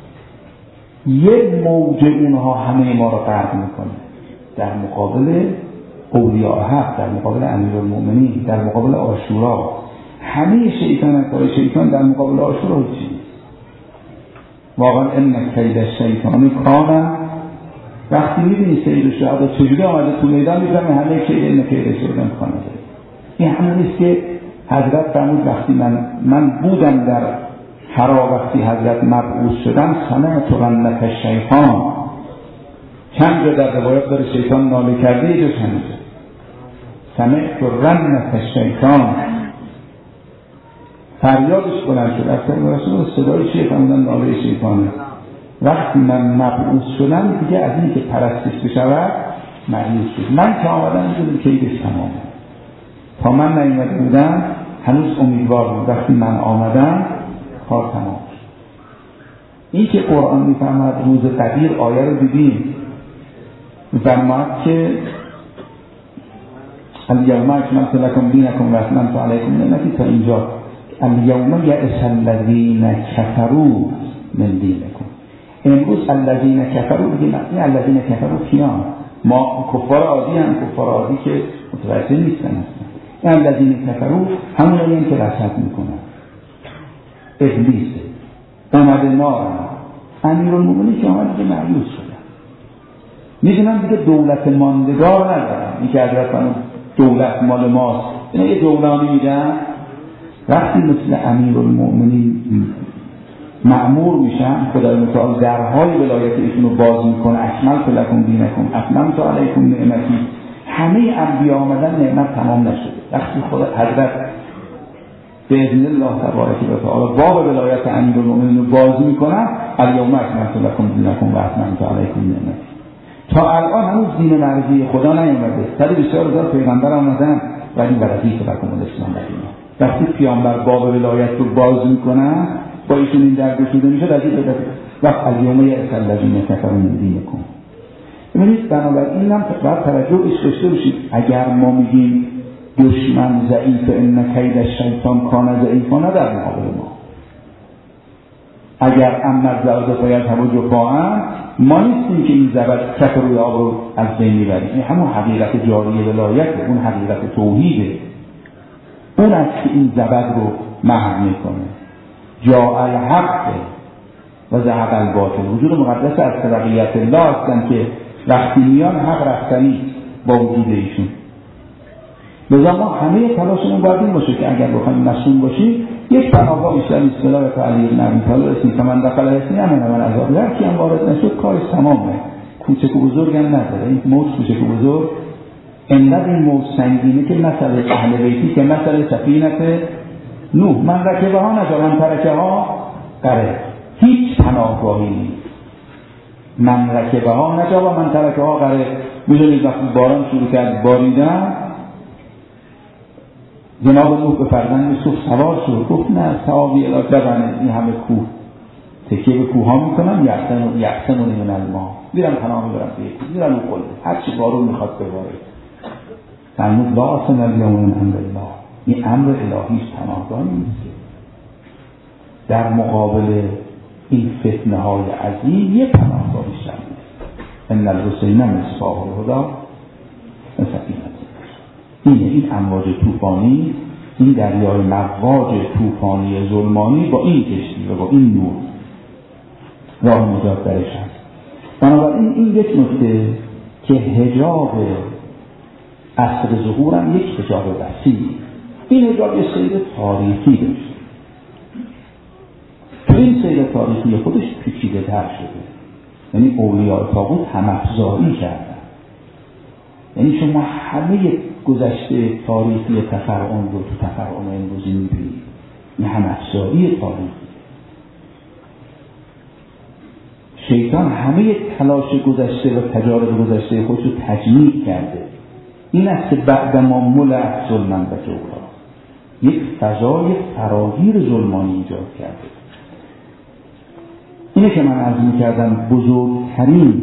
A: یک موج اونها همه ما رو غرق میکنه. در مقابل اولیاء حق، در مقابل امیرالمؤمنین، در مقابل عاشورا، همه شیطان در مقابل عاشورا چی؟ واقعا ان کید الشیطان کان. وقتی میبینی سید الشهدا چجوری آمده تو میدان، میفهمی همه کید ان کید الشیطان کان. این همونیست که حضرت فرمود وقتی من بودم در حرا، وقتی حضرت مبعوث شدم، سمعت رنة الشیطان. چند جا در روایات داره شیطان ناله کرده، یه جا چند جا سمعت رنة الشیطان، فریادش بلند شد. اکثر رسول صدای چیه؟ فرمودن ناله شیطانه. وقتی من مبعوث شدم دیگه از این که پرستش بشود مایوس شد. من که آمدم دیدم که ایدش تمامه. تا من نیامده بودم هنوز امیدوار بود، وقتی من آمدم کار تمام شد. این که قرآن میفرماید روز قدیر، آیه رو دیدیم، میفرماید که الیوم اکملت لکم دینکم و اتممت علیکم نعمتی، تا اینجا الیوم یئس الذین کفروا من دینکم. امروز الذین کفروا دیگه این الذین کفروا کیان؟ ما کفار عادی هم، کفار عادی که متوجه نیستن اصلا. این الذین کفروا همونایی که رصد میکنن. ابلیس اومده نار، امیرالمؤمنین که آمده دیگه مایوس شدن، میدونن دیگه دولت ماندگار ندارن. این که حضرت فرمود دولت مال ماست، اینا یه دولانی میدن. وقتی مثل امیرالمؤمنین مأمور میشن، خدای متعال درهای ولایت ایشونو باز میکنه، اکملت لکم دینکم اتممت علیکم نعمتی. همه انبیا آمدن، نعمت تمام نشده. وقتی خدا حضرت به اذن الله تبارک و تعالی باب ولایت امیرالمؤمنین رو باز میکنن، الیوم اکملت لکم دینکم و اتممت علیکم نعمتی. تا الان هنوز دین مرضی خدا نیامده. 120,000 پیغمبر آمدن ولی ورزی لکم الاسلام دینه. وقتی پیامبر باب ولایت رو باز میکنن، با ایشون این درد شده میشه، رضی بده وقت الیوم یئس الذین کفروا من دینکم. ببینید بنابراین هم باید توجهش داشته باشید. اگر ما میگیم دشمن ضعیف، ان کید الشیطان کان ضعیفا، نه در مقابل ما. اگر اما زبد فیذهب جفاء، ما نیستیم که این زبد کف روی آب رو از بین میبریم. این همون حقیقت جاری ولایت، اون حقیقت توحیده، اون است که این زبد رو محو میکنه. جاء الحق و زهق الباطل. وجود مقدس از خلقیت الله هستن که وقتی میان حق رفتنی با وجود ایشون. لذا ما همه تلاشمون باید این باشه که اگر بخوایم مسئول باشیم، یک پناهگاه بیشتر اصطلاح علی بن ابی طالب اسمی که من داخل اسمی من عذاب، هر کی هم وارد نشد کارش تمامه. کوچک و بزرگ هم نداره. این موج کوچک و بزرگ انقدر این موج سنگینه که مثل اهل بیتی که مثل سفینه نوح، من رکبه ها نجا من ترکه ها قره. هیچ پناهگاهی نیست. من رکبه ها نجا و من ترکه ها قره. میدونید وقتی باران شروع کرد باریدن، جناب نوح به فرزند یوسف سوار شد، گفت نه ثوابی الی جبل، این همه کوه تکیه به کوه ها میکنم، یحسن من الماء، میرم پناه میبرم به کوه، میرم اون قله، هرچی بارون میخواد بباره. فرمود لا عاصم الیوم من امر الله. این امر الهی است، پناهگاهی نیست. در مقابل این فتنه های عظیم یه پناهگاه بیشتر نیست. ان الحسین مصباح الهدی سفینه. این امواج طوفانی این دریای مواج طوفانی ظلمانی با این کشتی و با این نور راه نجات درش هست. بنابراین این یک نکته که حجاب عصر ظهور هم یک حجاب وسیع، این حجاب یه سیر تاریخی داشت. تو این سیر تاریخی خودش پیچیده تر شده. یعنی اولیاء طاغوت هم‌افزایی کردن. یعنی شما همه گذشته تاریخی تفرعون رو تو تفرعون امروزی می‌بینید. این هم‌افزایی تاریخی. شیطان همه تلاش گذشته و تجارب گذشته خودش رو تجمیع کرده. این است که بعد ما ملأ ظلماً و جورا یک فضای فراگیر ظلمانی ایجاد کرده. اینه که من عرض می‌کردم بزرگترین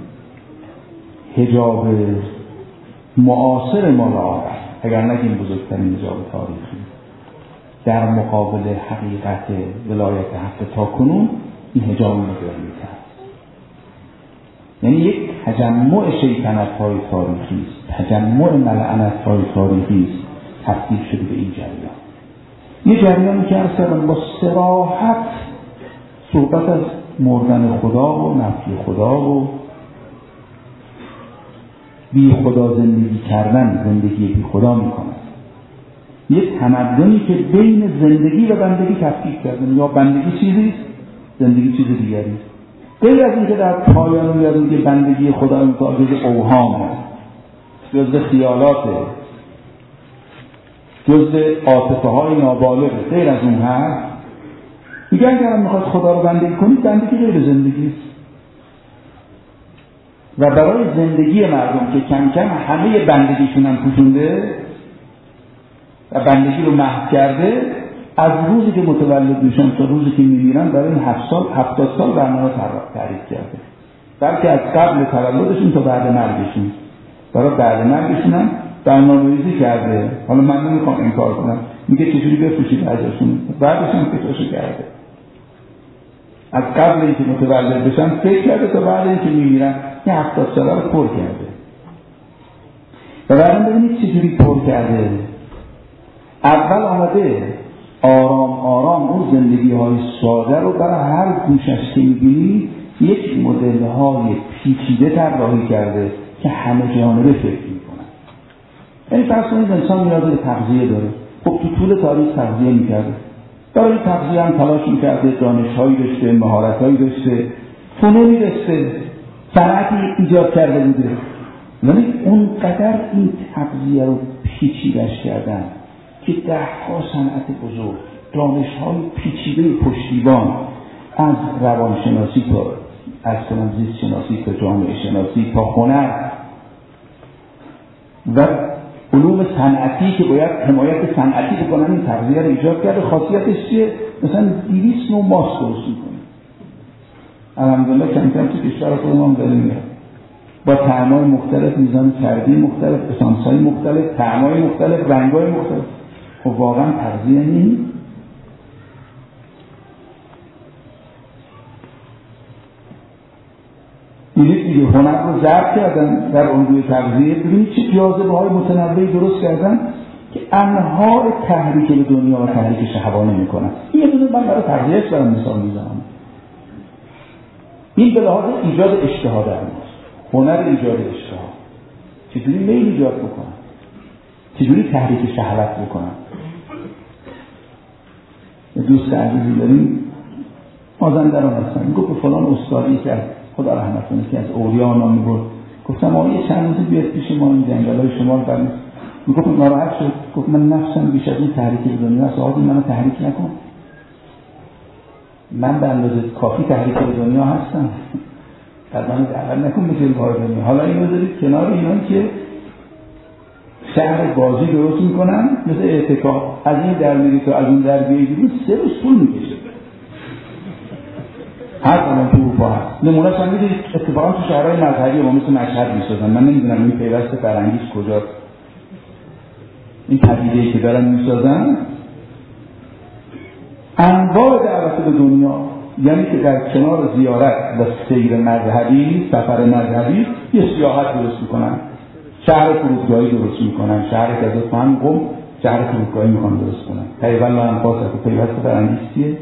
A: حجاب معاصر ما را آورد، اگر نگیم بزرگترین حجاب تاریخی در مقابل حقیقت ولایت حق تا کنون، این حجاب مدرنیته است. یعنی یک تجمع شیطنت‌های تاریخی است، تجمع ملعنت‌های تاریخی است تبدیل شده به این جریان. یه جریانی که اصلا با صراحت صحبت از مردن خدا و نفی خدا و بی خدا زندگی کردن، زندگی بی خدا میکنه. یک تمدنی که بین زندگی و بندگی تفکیک کردن، یا بندگی چیزیست زندگی چیز دیگریست. غیر از اینکه در پایان میاریم که بندگی خدا جز اوهام هست، جز خیالاته، جز عاطفه های نابالغه، غیر از اون هست. میگن اگر میخواد خدا رو بندگی کنید، بندگی غیر زندگی است. و برای زندگی مردم که کم کم همه بندگیشون هم پوشونده و بندگی رو محو کرده، از روزی که متولد میشن تا روزی که میمیرن برای این 70 سال برنامه تعریف کرده. بلکه از قبل تولدشون تا بعد مرگشون، برای بعد مرگشون هم برنامه‌ریزی کرده. حالا من نمیخوام انکار کنم، میگه چجوری بفروشید ازشون، بعدش هم فکرشو کرده. از قبل اینکه متولد بشن فکر کرده تا بعد اینکه میمیرن یه 70 ساله رو پر کرده. و بعدم ببینید چجوری پر کرده. اول آمده آرام آرام اون زندگی های ساده رو برای هر گوشش که میبینی یک مدل های پیچیده طراحی کرده که همه جانبه فکر میکنن. یعنی فرض کنید انسان نیاز به تغذیه داره. خب تو طول تاریخ تغذیه میکرده، برای تغذیه هم تلاش میکرده، دانش‌هایی داشته، مهارت‌هایی داشته، فنونی داشته، صنعتی ایجاد کرده بوده. یعنی اونقدر این تغذیه رو پیچیده‌اش کردن که ده‌ها صنعت بزرگ، دانش‌های پیچیده پشتیبان، از روانشناسی تا زیست شناسی تا جامعه شناسی تا هنر و علوم صنعتی که باید حمایت صنعتی بکنن، این تغذیه رو ایجاد کرده. خاصیتش چیه؟ مثلا 200 نوع ماست درست می‌کنه. الحمدلله کم کم تو کشور خودمون داره میاد. با طعم‌های مختلف، میزان چربی مختلف، اسانس‌های مختلف، طعم‌های مختلف، رنگ‌های مختلف. خب واقعا تغذیه نیست. می‌بینید دیگه هنر رو ضرب کردن در الگوی تغذیه. ببینید چه جاذبه‌های متنوعی درست کردن که انواع تحریک به دنیا و تحریک شهوانی میکنن. این یه دونه من برای تغذیهش برای مثال میزنم. این به لحاظ ایجاد اشتها در ماست. هنر ایجاد اشتها. چجوری میل ایجاد بکنن؟ چجوری تحریک شهوت بکنن؟ دوست عزیزی داریم مازندران هستن، میگفت به فلان استادی که خدا رحمت کنه که از اولیاء نام میبرد، گفتم آقا یه چند روزی بیاد پیش ما این جنگل‌های شمال بریم. میگفت ناراحت شد، گفت من نفسم بیش از این تحریک دنیا است، آقا منو تحریک نکن. من به اندازه کافی تحریک دنیا هستم، در من دعوت نکن به جلوه‌های دنیا. حالا اینو بذارید کنار اینان که شهر بازی درست میکنن مثل اعتکاف، از این در میری تو از اون در بیایی 3 روز طول میکشه. هر کدوم تو اروپا هست. نمونه‌اش هم می‌دید اتفاقا تو شهرهای مذهبی ما مثل مشهد می‌سازن. من نمی‌دونم این پیوست فرهنگیش کجاست. این پدیده‌ای که دارن می‌سازن انواع دعوت به دنیا، یعنی که در کنار زیارت و سیر مذهبی، سفر مذهبی، یه سیاحت درست می‌کنن. شهر فرودگاهی درست می‌کنن، شهر کذا فهم قم شهر فرودگاهی میخوان درست کنن، پیوند انفاس و پیوست فرنگیستیه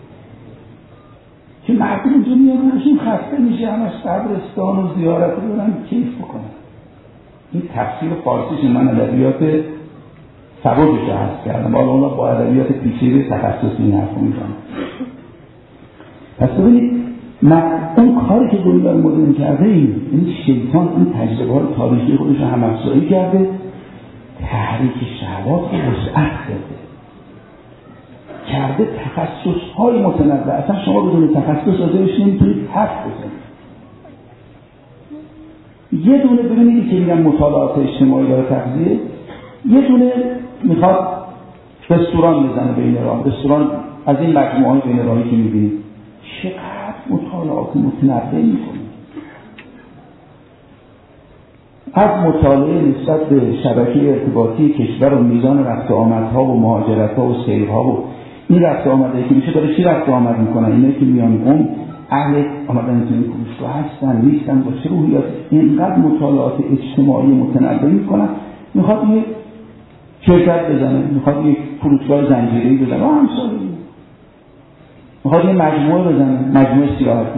A: که مردم اونجا میان روشون خسته میشه، همش قبرستان و زیارت رو برن کیف بکنن. این تفسیر فارسیش من ادبیات سبکش هست کردم، حالا اونا با ادبیات پیچیده تخصصی این حرف رو میزنن. پس ببینید اون کاری که دنیای مدرن کرده این شیطان این تجربه های تاریخی خودش رو هم افزایی کرده، تحریک شهوات رو وسعت کرده تخصص های متنوع. اصلا شما بدون تخصص راجعش نمیتونید حرف بزنید. یه دونه ببینید که میگن مطالعات اجتماعی داره تغذیه، یه دونه میخواد رستوران بزنه بین راه، رستوران از این مجموعه های بین راهی که میبینید چقدر مطالعات متنوع میکنه. از مطالعه نسبت به شبکه ارتباطی کشور و میزان رفت و آمدها و مهاجرتها و سیرها و این رفت و آمدهایی که میشه داره چی رفت و آمد میکنن، اینه که میان اون اهل آمدن توی فروشگاه هستن نیستن با چه روحیات، اینقدر مطالعات اجتماعی متنوع میکنن. میخواد یه شرکت بزنه، میخواد یه فروشگاه زنجیره‌ای بزنه و همساله، میخواد یه مجموعه بزنه، مجموعه سیاحتی.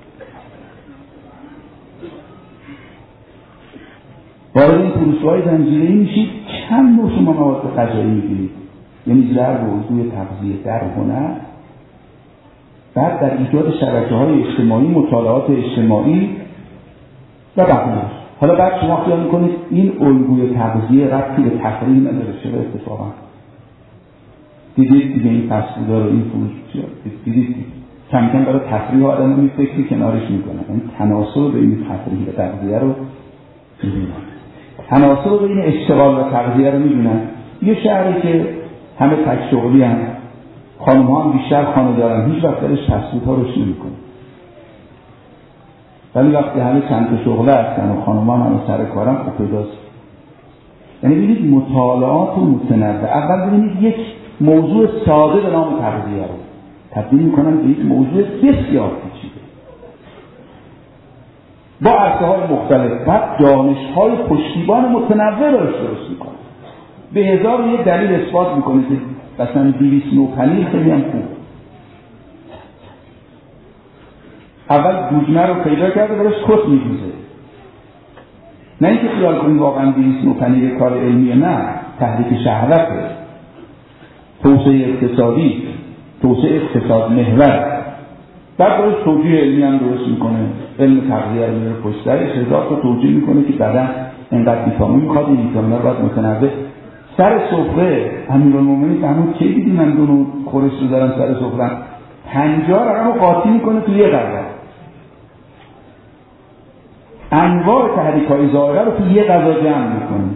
A: وارد این فروشگاه زنجیره‌ای میشید، چند نوع شما مواد غذایی میگیرید، یعنی ضرب و اصول تغذیه در هنر، بعد در ایجاد شبکه‌های اجتماعی، مطالعات اجتماعی و بقیه. حالا بعد شما خیال میکنید این الگوی تغذیه ربطی به تفریح نداره، چرا اتفاقا دیدید دیگه این فسفودا رو این فروش دیدید کم کم برای تفریح آدم رو فکری کنارش میکنه، این تناسب بین تفریح و تغذیه رو میبینن، تناسب بین اشتغال و تغذیه رو میبینن. یه شهری که همه تک شغلی هم، خانم ها هم بیشتر خانه دارن، هیچ وقت درش فسفودها روش نمیکنه، ولی وقتی همه چند تا شغله هستن و خانم ها هم سر کارن خب پیداست. یعنی ببینید مطالعات متنوع، اول ببینید یک موضوع ساده به نام تغذیه رو تبدیل میکنن به یک موضوع بسیار پیچیده با عرصه‌های مختلف، بعد دانش‌های پشتیبان متنوع رو درست میکنن، به هزار و یک دلیل اثبات میکنه که مثلا 200 نوع پنیر خیلی هم خوب. اول گوجمه رو پیدا کرده براش کت می‌دوزه، نه اینکه خیال کنید واقعا 200 نوع پنیر کار علمیه، نه، تحریک شهوته، توسعه اقتصادی، توسعه اقتصاد محور. بعد براش توجیه علمی هم درست میکنه، علم تغذیه رو میاره پشت سرش، هزار تا توجیه میکنه که بدن اینقدر ویتامین میخواد، این ویتامین‌ها رو باید متنوع. سر سفره امیرالمومنین همون کی دیدی من دونو خورش رو دارم سر سفره 50 رقم رو قاطی میکنه توی یه غذا، انواع تحریک‌های ظاهره رو توی یه غذا جمع میکنه.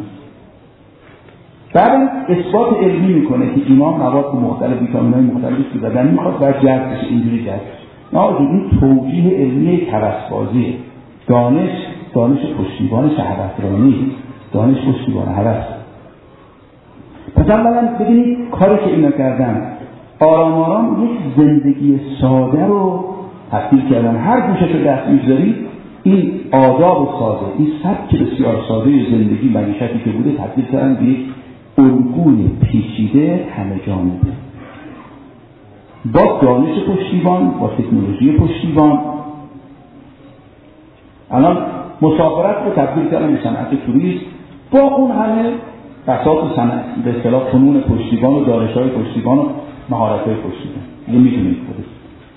A: بعد اثبات علمی میکنه که اینا مواد مختلف، ویتامین‌های مختلفی که بدن میخواد باید جذب بشه، اینجوری جذب بشه. نه، این توجیه علمی هوس‌بازیه. دانش پشتیبان شهوترانی، دانش پشتیبان هوس. پس اولا ببینید کاری که اینا کردن، آرام آرام یک زندگی ساده رو تبدیل کردن. هر گوشش رو دست می‌ذارید این آداب ساده، این سبک بسیار ساده زندگی معیشتی که بوده تبدیل کردن به یک الگوی پیچیده همه جانبه با دانش پشتیبان، با تکنولوژی پشتیبان. الان مسافرت رو تبدیل کردن به صنعت توریسم با اون همه بساط و صنعت به اصطلاح فنون پشتیبان و دانش‌های پشتیبان و مهارت‌های پشتیبان. یه می‌دونید خودت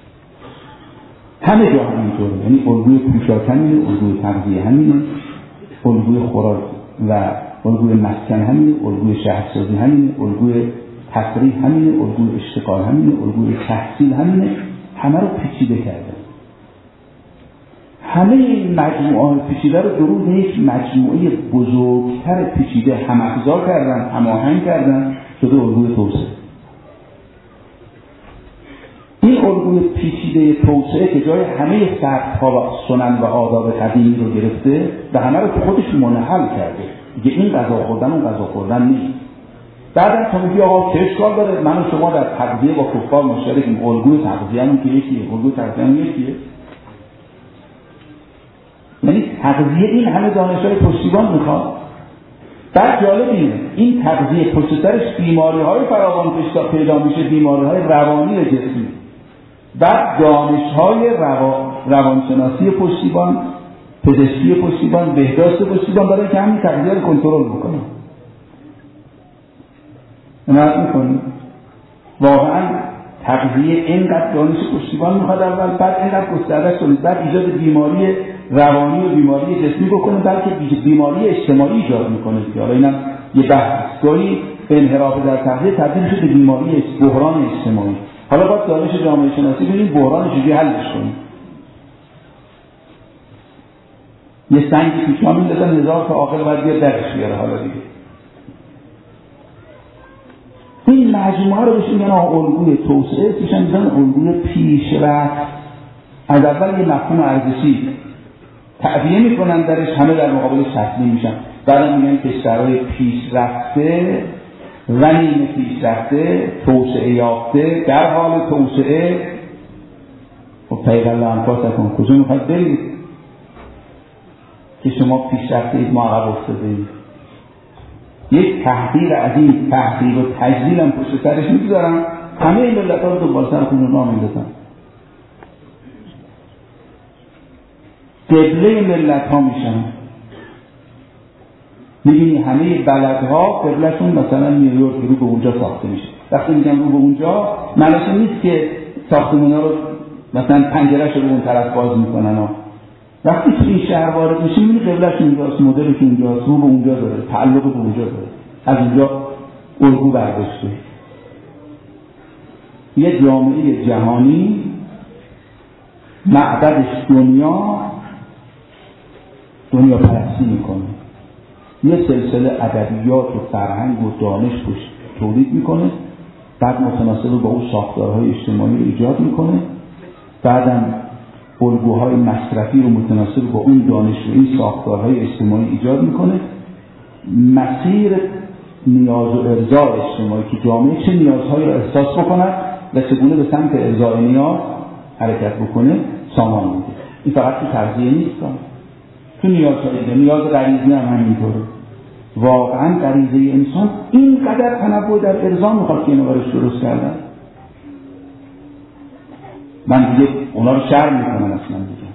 A: همه جا همینطوره، یعنی الگوی پوشاک همینه، الگوی تغذیه همینه، الگوی خوراک و الگوی مسکن همینه، الگوی شهرسازی همینه، الگوی تفریح همینه، الگوی اشتغال همینه، الگوی تحصیل همینه. همه رو پیچیده کرده. همه این مجموعه پیچیده رو درون یک مجموعه بزرگتر پیچیده هم‌افزا کردن، هماهنگ کردن، شده الگوی توسعه. این الگوی پیچیده توسعه که جای همه سبک‌ها و سنن و آداب قدیمی رو گرفته و همه رو که خودش منحل کرده. دیگه این غذا خوردن اون غذا خوردن نیست. بعدم تا میگی آقا چه اشکال داره من و شما در تغذیه با کفار مشترکیم، الگوی تغذیه‌مون که یکیه، الگوی تغذیه‌مون یکیه. یعنی تغذیه این همه دانش‌های پشتیبان میخواد. بعد جالب اینه این تغذیه پشت سرش بیماری‌های فراوان پیدا میشه، بیماری‌های روانی و جسمی. بعد دانش‌های روانشناسی پشتیبان، پزشکی پشتیبان، بهداشت پشتیبان برای که همین تغذیه رو کنترل بکنه. عنایت می‌کنید واقعاً تغذیه اینقدر دانش پشتیبان میخواد اول، بعد اینقدر گسترده کنید، بعد ایجاد بیماری روانی و بیماری جسمی بکنه، بلکه بیماری اجتماعی ایجاد میکنه. حالا اینم یه بحث گاهی انحراف در تغذیه تبدیل شده به بیماری بحران اجتماعی. حالا باید دانش جامعه شناسی ببینیم بحران چجوری حلش کنیم. یه سنگی پیشا میندازن 1000 تا عاقل باید بیاد درش بیاره. حالا دیگه این مجموعه رو بهش میگن الگوی توسعه، میشن میگن الگوی پیشرفت. از اول یه مفهوم ارزشی تعبیه میکنن درش، همه در مقابل تسلیم میشن. بعد میگن کشورهای پیشرفته و نیمه پیشرفته، توسعه یافته، در حال توسعه. خب پیغمبر انفاسکم کجا میخواید برید که شما پیشرفته اید ما عقب افتاده اید؟ یک تحقیر عظیم، تحقیر و تجلیل هم پشت سرش میگذارن. همه این ملت ها رو دنبال سر خون نام میندازن. قبله ملت ها میشن. میبینی همه بلدها قبلشون مثلا نیویورک رو به اونجا ساخته میشه. وقتی میگم رو به اونجا معنیش نیست که ساختمونا رو مثلا پنجره‌اش رو اون طرف باز میکنن ها. وقتی تو این شهر وارد میشی میبینی قبلش اونجاست، مدلش اونجاست، رو به اونجا داره، تعلق به اونجا داره، از اونجا الگو برداشته. یه جامعه جهانی معبدش دنیا پرستی میکنه، یه سلسله ادبیات و فرهنگ و دانش تولید میکنه، بعد متناسب با اون ساختارهای اجتماعی رو ایجاد میکنه، بعدم الگوهای مصرفی رو متناسب با اون دانش و این ساختارهای اجتماعی ایجاد میکنه. مسیر نیاز و ارضاء اجتماعی که جامعه چه نیازهایی رو احساس بکند و چگونه به سمت ارضاء نیاز حرکت بکنه سامان میده. این فقط تو تغذیه نیست، تو نیازهای دیگه، نیاز غریزی هم همینطوره. واقعا غریزه انسان اینقدر تنوع در ارضا میخواد که اینو برش درست کردن. من دیگه اونا رو شرم میکنم اصلا دیگه.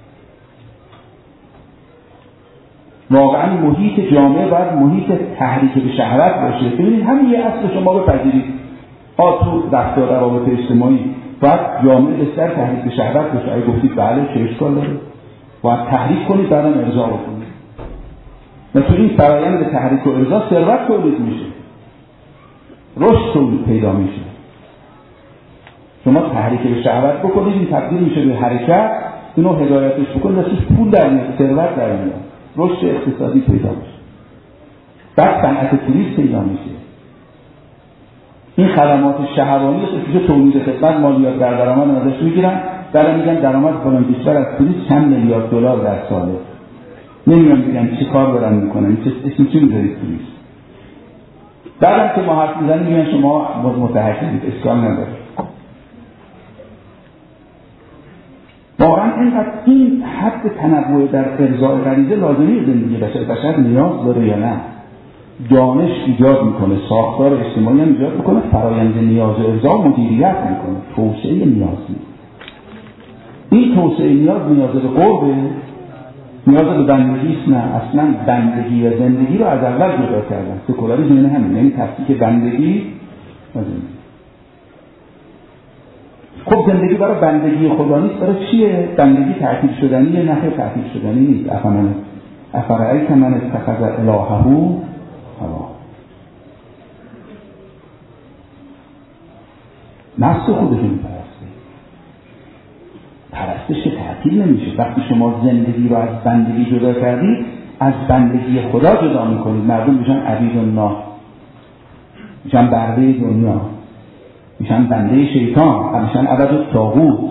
A: واقعا محیط جامعه باید محیط تحریک به شهوت باشه. ببینید همین یه اصل شما بپذیرید، تو رفتار روابط اجتماعی باید جامعه بسیار تحریک به شهوت باشه. اگه گفتید بله چه اشکال داره؟ باید تحریک کنید بعدم ارضا بکنید. و تو این فرایند تحریک و ارضا ثروت تولید میشه، رشد پیدا میشه. شما تحریک به شهوت بکنید این تبدیل میشه به حرکت، اینو هدایتش بکنید دستش پول در میاد، ثروت در میاد، رشد اقتصادی پیدا میشه، بعد صنعت توریست پیدا میشه. این خدمات شهوانی که تولید خدمت مالیات در درآمد ازش میگیرن، بعد میگن درآمد فلان کشور از توریست چند میلیارد دلار در ساله. نمیدونم بگن چه کار دارن میکنن، اسم چی میذارید توریست. بعدم که ما حرف میزنیم میگن شما متحکمید، اشکال نداره. واقعا اینقدر این حد تنوع در ارضاء غریزه لازمی زندگی بشر نیاز داره یا نه؟ دانش ایجاد میکنه، ساختار اجتماعی هم ایجاد میکنه، فرایند نیاز و ارضا مدیریت میکنه، توسعه نیازی. این توسعه نیاز به قربه، نیاز به بندگی است؟ نه، اصلا بندگی و زندگی رو از اول جدا کردن. سکولاریسم اینه همین، یعنی تفکیک بندگی و زندگی. خب زندگی برای بندگی خدا نیست، برای چیه؟ بندگی تعطیل شدنیه، نه تعطیل شدنی نیست. افرأیت من اتخذ الهه هواه. نفس خودش میپرسته، پرستش که تعطیل نمیشه. وقتی شما زندگی رو از بندگی جدا کردید، از بندگی خدا جدا میکنید. مردم میشن عبید الله، میشن برده دنیا، میشن بنده شیطان، میشن عبد الطاغوت.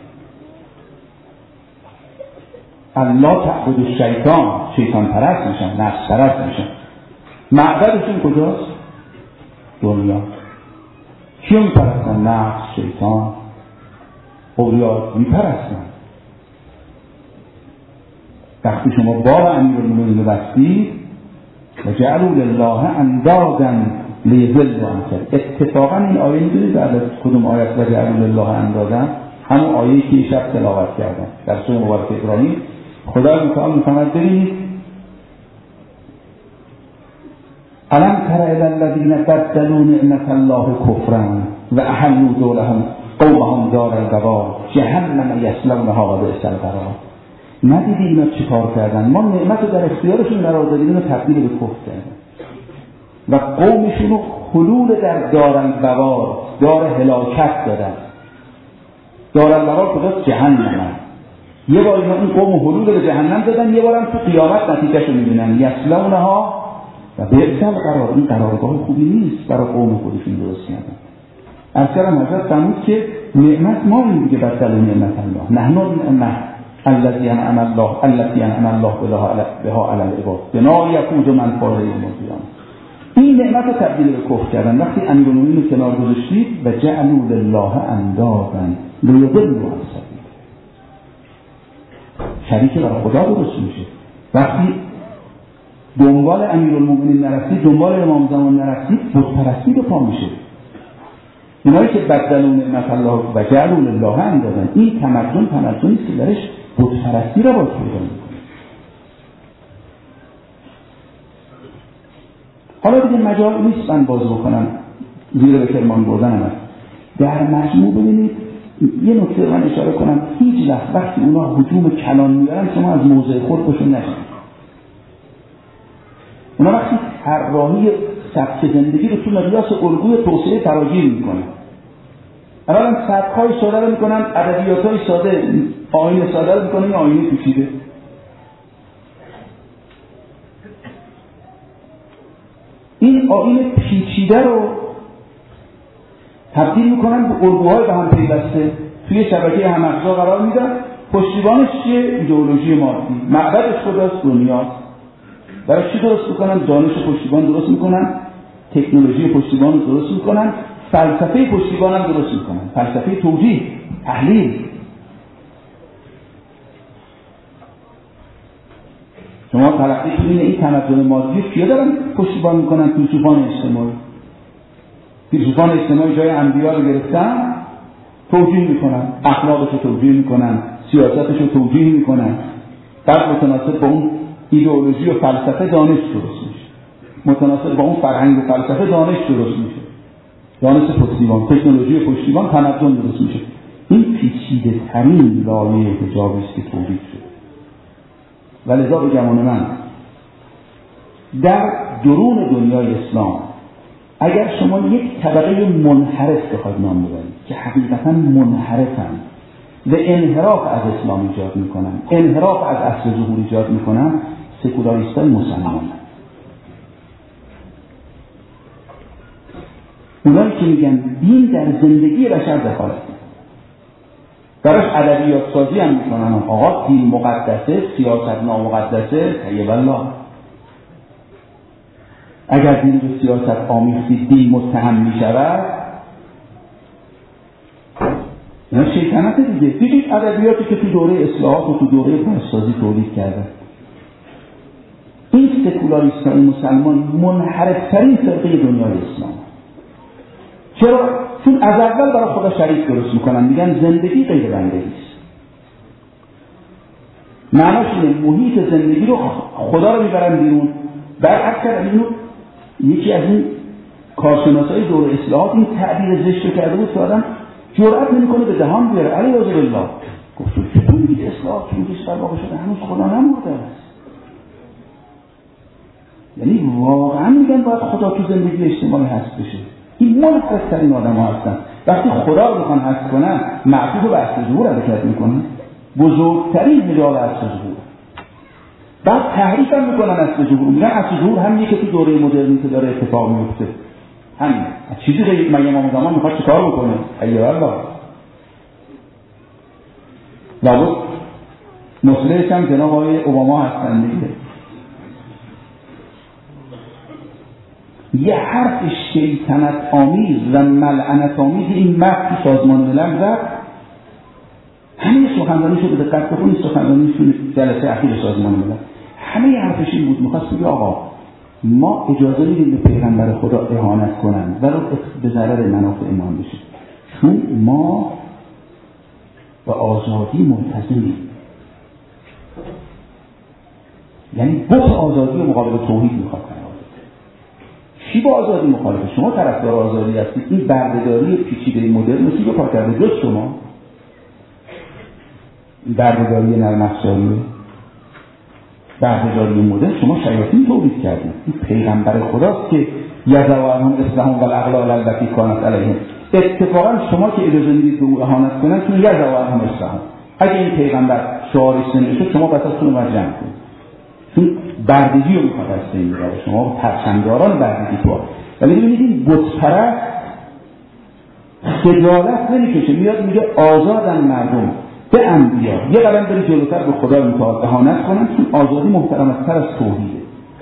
A: الله تعبد الشیطان، شیطان پرست میشن، نفس پرست میشن. معبدشون کجاست؟ دنیا. کیو میپرستن؟ نفس، شیطان، اولیاء میپرستن. وقتی شما باب امیرالمومنین بستید، و جعلوا لله اندادا لیضلوا عن سبیله. اتفاقا این آیه میدونید بعد از کدوم آیه و جعلوا لله اندادا؟ همون آیه‌ای که شب تلاوت کردن در سوره مبارکه ابراهیم. خدا تعالی میفرماید ببینید الم تر الی الذین بدلوا نعمت الله کفرا و احلوا قومهم دار البوار جهنم یصلونها و بئس القرار. ندیدی اینا چی کار کردن؟ ما نعمت رو در اختیارشون قرار دادیم، اینو تبدیل به کفر کردن و قومشون رو خلود در دار البوار، دار هلاکت دادن. دار البوار کجاست؟ جهنم. یه بار اینا این قوم خلود به جهنم دادن، یه بار هم تو قیامت نتیجهشو میبینن یصلونها و بئس القرار. این قرارگاه خوبی نیست برای قوم خودشون درست کردن. اکثرا حضرت فرمود که نعمت ما این دیگه بدل نعمت الله، نحن النعمت الذي انعم الله بها علی العباد بنا یفوز من فاز یوم القیامه. این نعمت رو تبدیل به کفر کردن. وقتی امیرالمومنین رو کنار گذاشتید و جعلوا لله اندادا لیضلوا عن سبیله، شریک برای خدا درست میشه. وقتی دنبال امیرالمومنین نرفتید، دنبال امام زمان نرفتید، بت پرستی به پا میشه. اینایی که بدلوا نعمت الله و جعلوا لله اندادا، این تمدنی است که درش بت پرستی را باید پیدا میکنه. حالا دیگه مجال نیست من باز بکنم، زیر به کرمان بردن هم هست. در مجموع ببینید یه نکته من اشاره کنم، هیچ وقتی اونا هجوم کلان میارن شما از موضع خود باشون نشید. اونا وقتی طراحی سبک زندگی رو تو مقیاس الگوی توسعه فراگیر میکنن، اولا سبک‌های ساده رو میکنن، ادبیات‌های ساده، آیین ساده رو میکنن، آیین پیچیده. این آیین پیچیده رو تبدیل میکنن به الگوهای به هم پیوسته، توی شبکه هم‌افزا قرار میدن. پشتیبانش چیه؟ ایدئولوژی مادی. معبدش کجاست؟ دنیاست. برای چی درست میکنن؟ دانش پشتیبان درست میکنن، تکنولوژی پشتیبان رو درست میکنن، فلسفه پشتیبان هم درست میکنن، فلسفه توجیه، تحلیل. شما تلقی کنید این تمدن مادی کیا دارن پشتیبان میکنن؟ فیلسوفان اجتماعی. فیلسوفان اجتماعی جای انبیا رو گرفتن، توجیه میکنن، اخلاقش رو توجیه میکنن، سیاستش رو توجیه میکنن. بعد متناسب با اون ایدئولوژی و فلسفه دانش درست میشه، متناسب با اون فرهنگ و فلسفه دانش درست میشه، دانش پشتیبان، تکنولوژی پشتیبان، تمدن درست میشه. این پیچیده ترین لایه حجابی است که تولید شده. ولذا به گمان من در درون دنیای اسلام اگر شما یک طبقه منحرف بخواید نام ببرید که حقیقتا منحرفن و انحراف از اسلام ایجاد میکنن، انحراف از اصل ظهور ایجاد میکنن، سکولاریستای مسلمان. اونایی که میگن دین در زندگی بشر دخالت میکنه، براش ادبیات سازی هم میکنن. آقا دین مقدسه، سیاست نامقدسه، طیب الله. اگر دین به سیاست آمیختید دین متهم میشود، اینا شیطنت دیگه. دیدید ادبیاتی که تو دوره اصلاحات و تو دوره بازسازی تولید کردن. این سکولاریست‌های مسلمان منحرف‌ترین فرقه دنیای اسلام. چرا؟ چون از اول برای خدا شریک درست میکنن، میگن زندگی غیر بندگی است. معناش اینه محیط زندگی رو خدا رو میبرن بیرون. برعکس اینو یکی از این کارشناسای دوره اصلاحات این تعبیر زشت کرده بود که آدم جرأت نمیکنه به دهان بیاره. علیه الله گفت چطور میگید اصلاح چون کسی در واقع شده هنوز خدا نمورده است. یعنی واقعا میگن باید خدا تو زندگی اجتماعی هست بشه. این منحرف‌ترین آدم ها هستن. وقتی خدا رو میخوان هست کنن معطوف به اصل ظهور حرکت میکنن، بزرگترین حجاب اصل ظهور. بعد تحریف هم میکنن اصل ظهور، میگن اصل ظهور همینیه که تو دوره مدرنیته داره اتفاق میفته. همین چیزی غیر مگه امام زمان میخواد چیکار بکنه؟ ایه الله لابد مسئله هم جناب آقای اوباما هستن دیگه. یه حرف شیطنت آمیز و ملعنت آمیز این مرد تو سازمان ملل زد. همه سخنرانیشو به دقت بخونید، سخنرانیشو جلسه اخیر سازمان ملل همه حرفش این بود، میخواست بگه آقا ما اجازه میدیم به پیغمبر خدا اهانت کنن ولو به ضرر منافع ایمان بشه، چون ما به آزادی ملتزمیم. یعنی بحث آزادی مقابل توحید میخواد قرار بده. چی با آزادی مخالفه؟ شما طرفدار آزادی هستید، این بردهداری پیچیده مدرن کی به پا کرده؟ جز شما. بردهداری نرم افزاری، بردهداری مدرن شما شیاطین تولید کردید. این پیغمبر خداست که یضع عنهم اصرهم والاغلال التي کانت علیهم. اتفاقا شما که اجازه میدید به او اهانت کنن چون یضع عنهم اصرهم. اگه این پیغمبر شعارش نمیشه شما بساتون رو جمع کنید، چون بردگی رو میخواد از بین ببره. شما پرچمداران بردگی تو، ولی ببینید این بت‌پرست خجالت نمیکشه، میاد میگه آزادن مردم به انبیا. یه قدم بری جلوتر به خدا میخواد اهانت کنن، چون آزادی محترم‌تر از توحیده.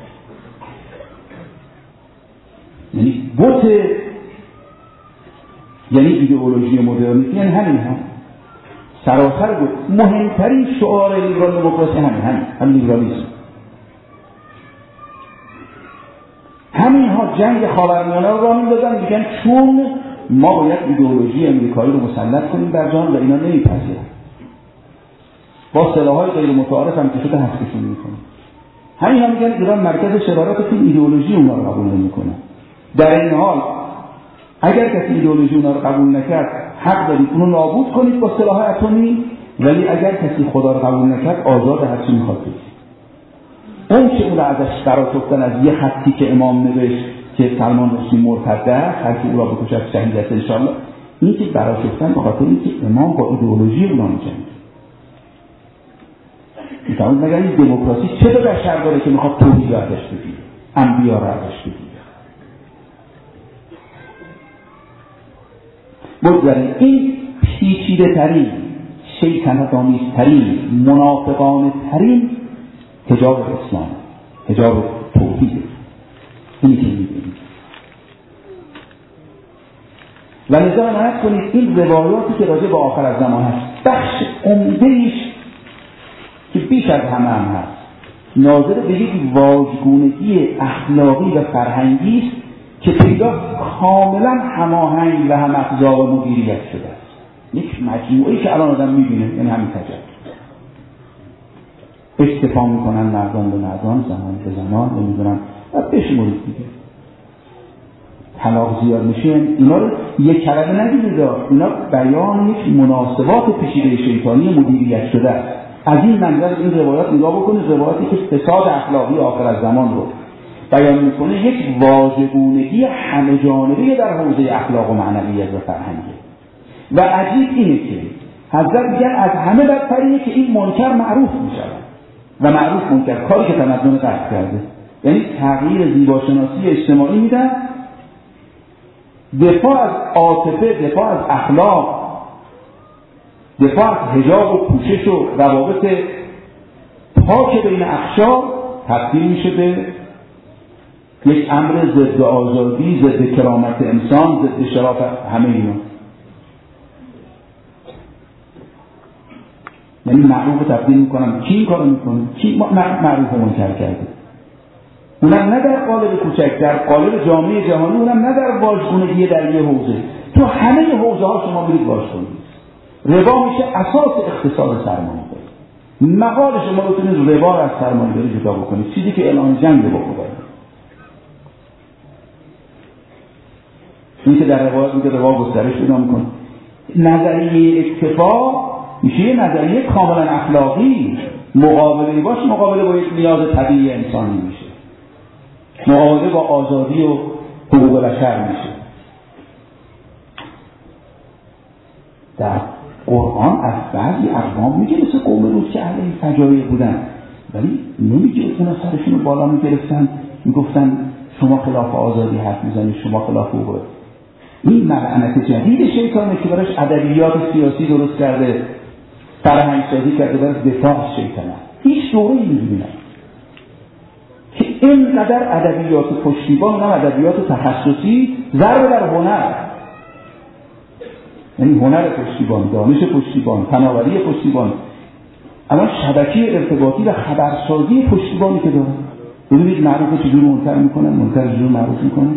A: یعنی بت، یعنی ایدئولوژی مدرنیته، یعنی همین هم سراسر بود. مهمترین شعار لیبرال دموکراسی همین لیبرالیسم. همین ها جنگ خاورمیانه رو راه می‌دادن، میگن چون ما باید ایدئولوژی امریکایی رو مسلط کنیم در جهان و اینا نمیپذیرن. با سلاح‌های غیر متعارف هم که شده حذفشون میکنن. همین ها میگن ایران مرکز شرارت این ایدئولوژی اونا رو قبول نمیکنه. در این حال اگر کسی ایدئولوژی اونا رو قبول نکرد حق دارید اونو نابود کنید با سلاح اتمی، ولی اگر کسی خدا رو قبول نکرد آزاد هر چی میخواد بگه. اون که اون رو ازش قرار گرفتن از یه خطی که امام نوشت که سلمان رشدی مرتد است، هر کی او را بکشد شهید است ان شاء الله، این که قرار گرفتن به خاطر اینکه امام با ایدئولوژی اونا می‌جنگه. میتونم بگم این دموکراسی چه به بشر داره که میخواد توحید رو ازش بگیره، انبیا رو ازش بگیره. بگذاریم این پیچیده ترین، شیطنت آمیز ترین، منافقانه ترین حجاب اسلام، حجاب توحید. اینی که می‌بینید و لذا نهایت کنید این روایاتی که راجع به آخر از زمان هست بخش عمده‌ایش که بیش از همه هم هست ناظر به یک واژگونگی اخلاقی و فرهنگی است که پیدا کاملا هماهنگ و هم افزا و مدیریت شده است. یک مجموعه‌ای که الان آدم می‌بینه، یعنی همین تجربه اکتفا میکنن مردم به مردم، زمان به زمان، نمیدونم و بشمارید دیگه. طلاق زیاد میشه، اینا رو یک کلمه نگیرید، اینا بیان یک مناسبات پیچیده شیطانی مدیریت شده است. از این منظر این روایات نگاه بکنید، روایاتی که فساد اخلاقی آخر از زمان رو بیان میکنه، یک واژگونگی همه جانبه در حوزه اخلاق و معنویت و فرهنگی. و عجیب اینه که حضرت میگن از همه بدتر اینه که این منکر معروف میشود و معروف منکر، کاری که تمدن قصد کرده، یعنی تغییر زیباشناسی اجتماعی میدن، دفاع از عاطفه، دفاع از اخلاق، دفاع از حجاب و پوشش و روابط پاک بین اقشار تبدیل میشه به یک امر ضد آزادی، ضد کرامت انسان، ضد شرافت همه اینا. یعنی معروف رو تبدیل میکنن. کی این کارو میکنه؟ کی معروف رو منکر کرده؟ اونم نه در قالب کوچک، در قالب جامعه جهانی، اونم نه در واژگونگی در یه حوزه. تو همه حوزه ها شما برید واژگونی. ربا میشه اساس اقتصاد سرمایه‌داری. مقال شما بتونید ربا از سرمایه‌داری جدا بکنید، چیزی که اعلان جنگ با خدا. این که در روایات میگه ربا گسترش پیدا میکنه. نظریه اکتفا میشه یه نظریه کاملا اخلاقی. مقابله باش مقابله با یک نیاز طبیعی انسانی میشه، مقابله با آزادی و حقوق بشر میشه. در قرآن از بعضی اقوام میگه مثل قوم لوط که اهل فجایع بودن، ولی نمیگه اونا سرشون رو بالا میگرفتن میگفتن شما خلاف آزادی حرف میزنید، شما خلاف حقوق. این ملعنت جدید شیطانه که براش ادبیات سیاسی درست کرده، فرهنگ سازی کرده برای دفاع از شیطنت. هیچ دوره‌ای نمی‌بینم که اینقدر ادبیات پشتیبان و ادبیات تخصصی ضرب در هنر، یعنی هنر پشتیبان، دانش پشتیبان، فناوری پشتیبان، الان شبکه ارتباطی و خبرسازی پشتیبانی که داره، ببینید معروف چجور منکر میکنن، منکر چجور معروف میکنن.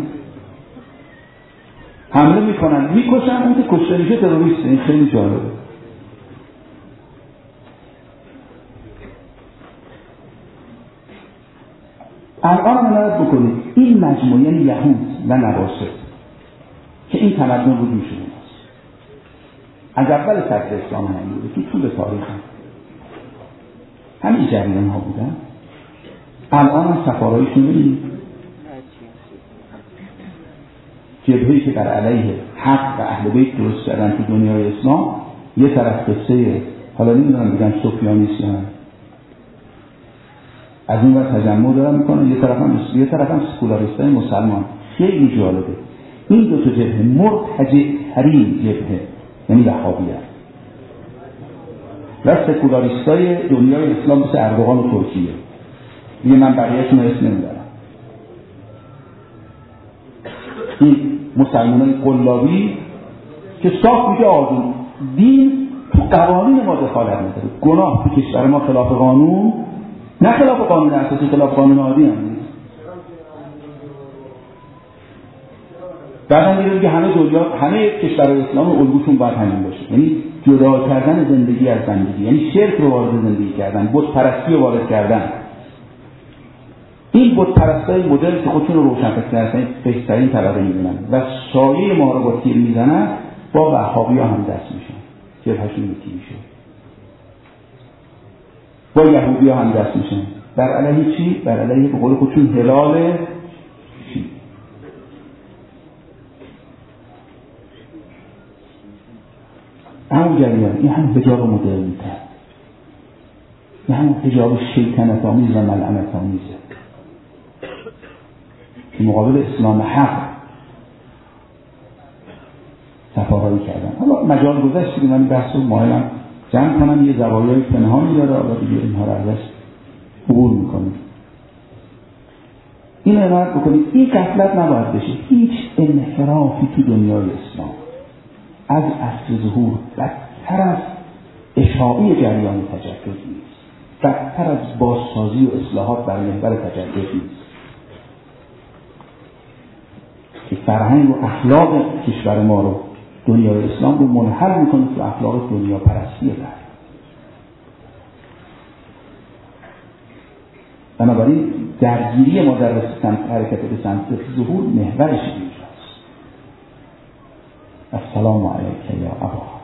A: حمله میکنن، میکشن، اون که کشته میشه تروریسته. این خیلی جالبه. الان هم نرد بکنید این مجموعه یعنی یهود و نواسط که این تمدن وجود شده است از اول صدر اسلام هم بوده، تو طول تاریخ همین جریان ها بودن. الان هم سفارایشون ببینید، جبهه‌ای که در علیه حق و اهل بیت درست کردن تو دنیای اسلام، یه طرف قصه حالا نمیدونم بگن سفیانیسم، از اون وقت تجمع دارن میکنن، یه طرف هم سکولاریستای مسلمان. خیلی جالبه این دو تا جبهه مرتجع ترین جبهه یعنی وهابیت و سکولاریستای دنیای اسلام مثل اردوغان و ترکیه. دیگه من بقیه‌شون اسم نمیبرم. این مسلمانای قلابی که صاف میگه آدم دین تو قوانین ما دخالت نداره. گناه تو کشور ما خلاف قانون، نه خلاف قانون اساسی، خلاف قانون عادی هم نیست. بعدم میگه که همه کشورهای اسلام الگوشون باید همین باشه، یعنی جدا کردن زندگی از بندگی، یعنی شرک رو وارد زندگی کردن، بت پرستی رو وارد کردن. این بت پرستای مدل که خودشون رو روشنفکرترین طبقه میدونن و سایه ما رو با تیر میزنن، با وهابی‌ها هم دست میشن، جبهه‌شون یکی میشه، با یهودی‌ها هم دست میشن. بر علیه چی؟ بر علیه به قول خودشون هلال چی؟ همون جریان، این هم حجاب مدرنیته، این هم حجاب شیطنت‌آمیز و ملعنت‌آمیزه که مقابل اسلام حق صفاهایی کردن. حالا مجال گذشت که من بحث رو مایلم جمع کنم، یه زوایای پنهانی داره، حالا دیگه اینها رو ازش عبور میکنیم. این عنایت بکنید این غفلت نباید بشه. هیچ انحرافی تو دنیای اسلام از عصر ظهور بدتر از اشاعه جریان تجدد نیست، بدتر از بازسازی و اصلاحات بر محور تجدد نیست که فرهنگ و اخلاق کشور ما رو، دنیای اسلام رو منحل میکنه تو اخلاق دنیا پرستی بعد. بنابراین درگیری ما در حرکت به سمت ظهور محورش اینجاست. السلام علیک یا ابا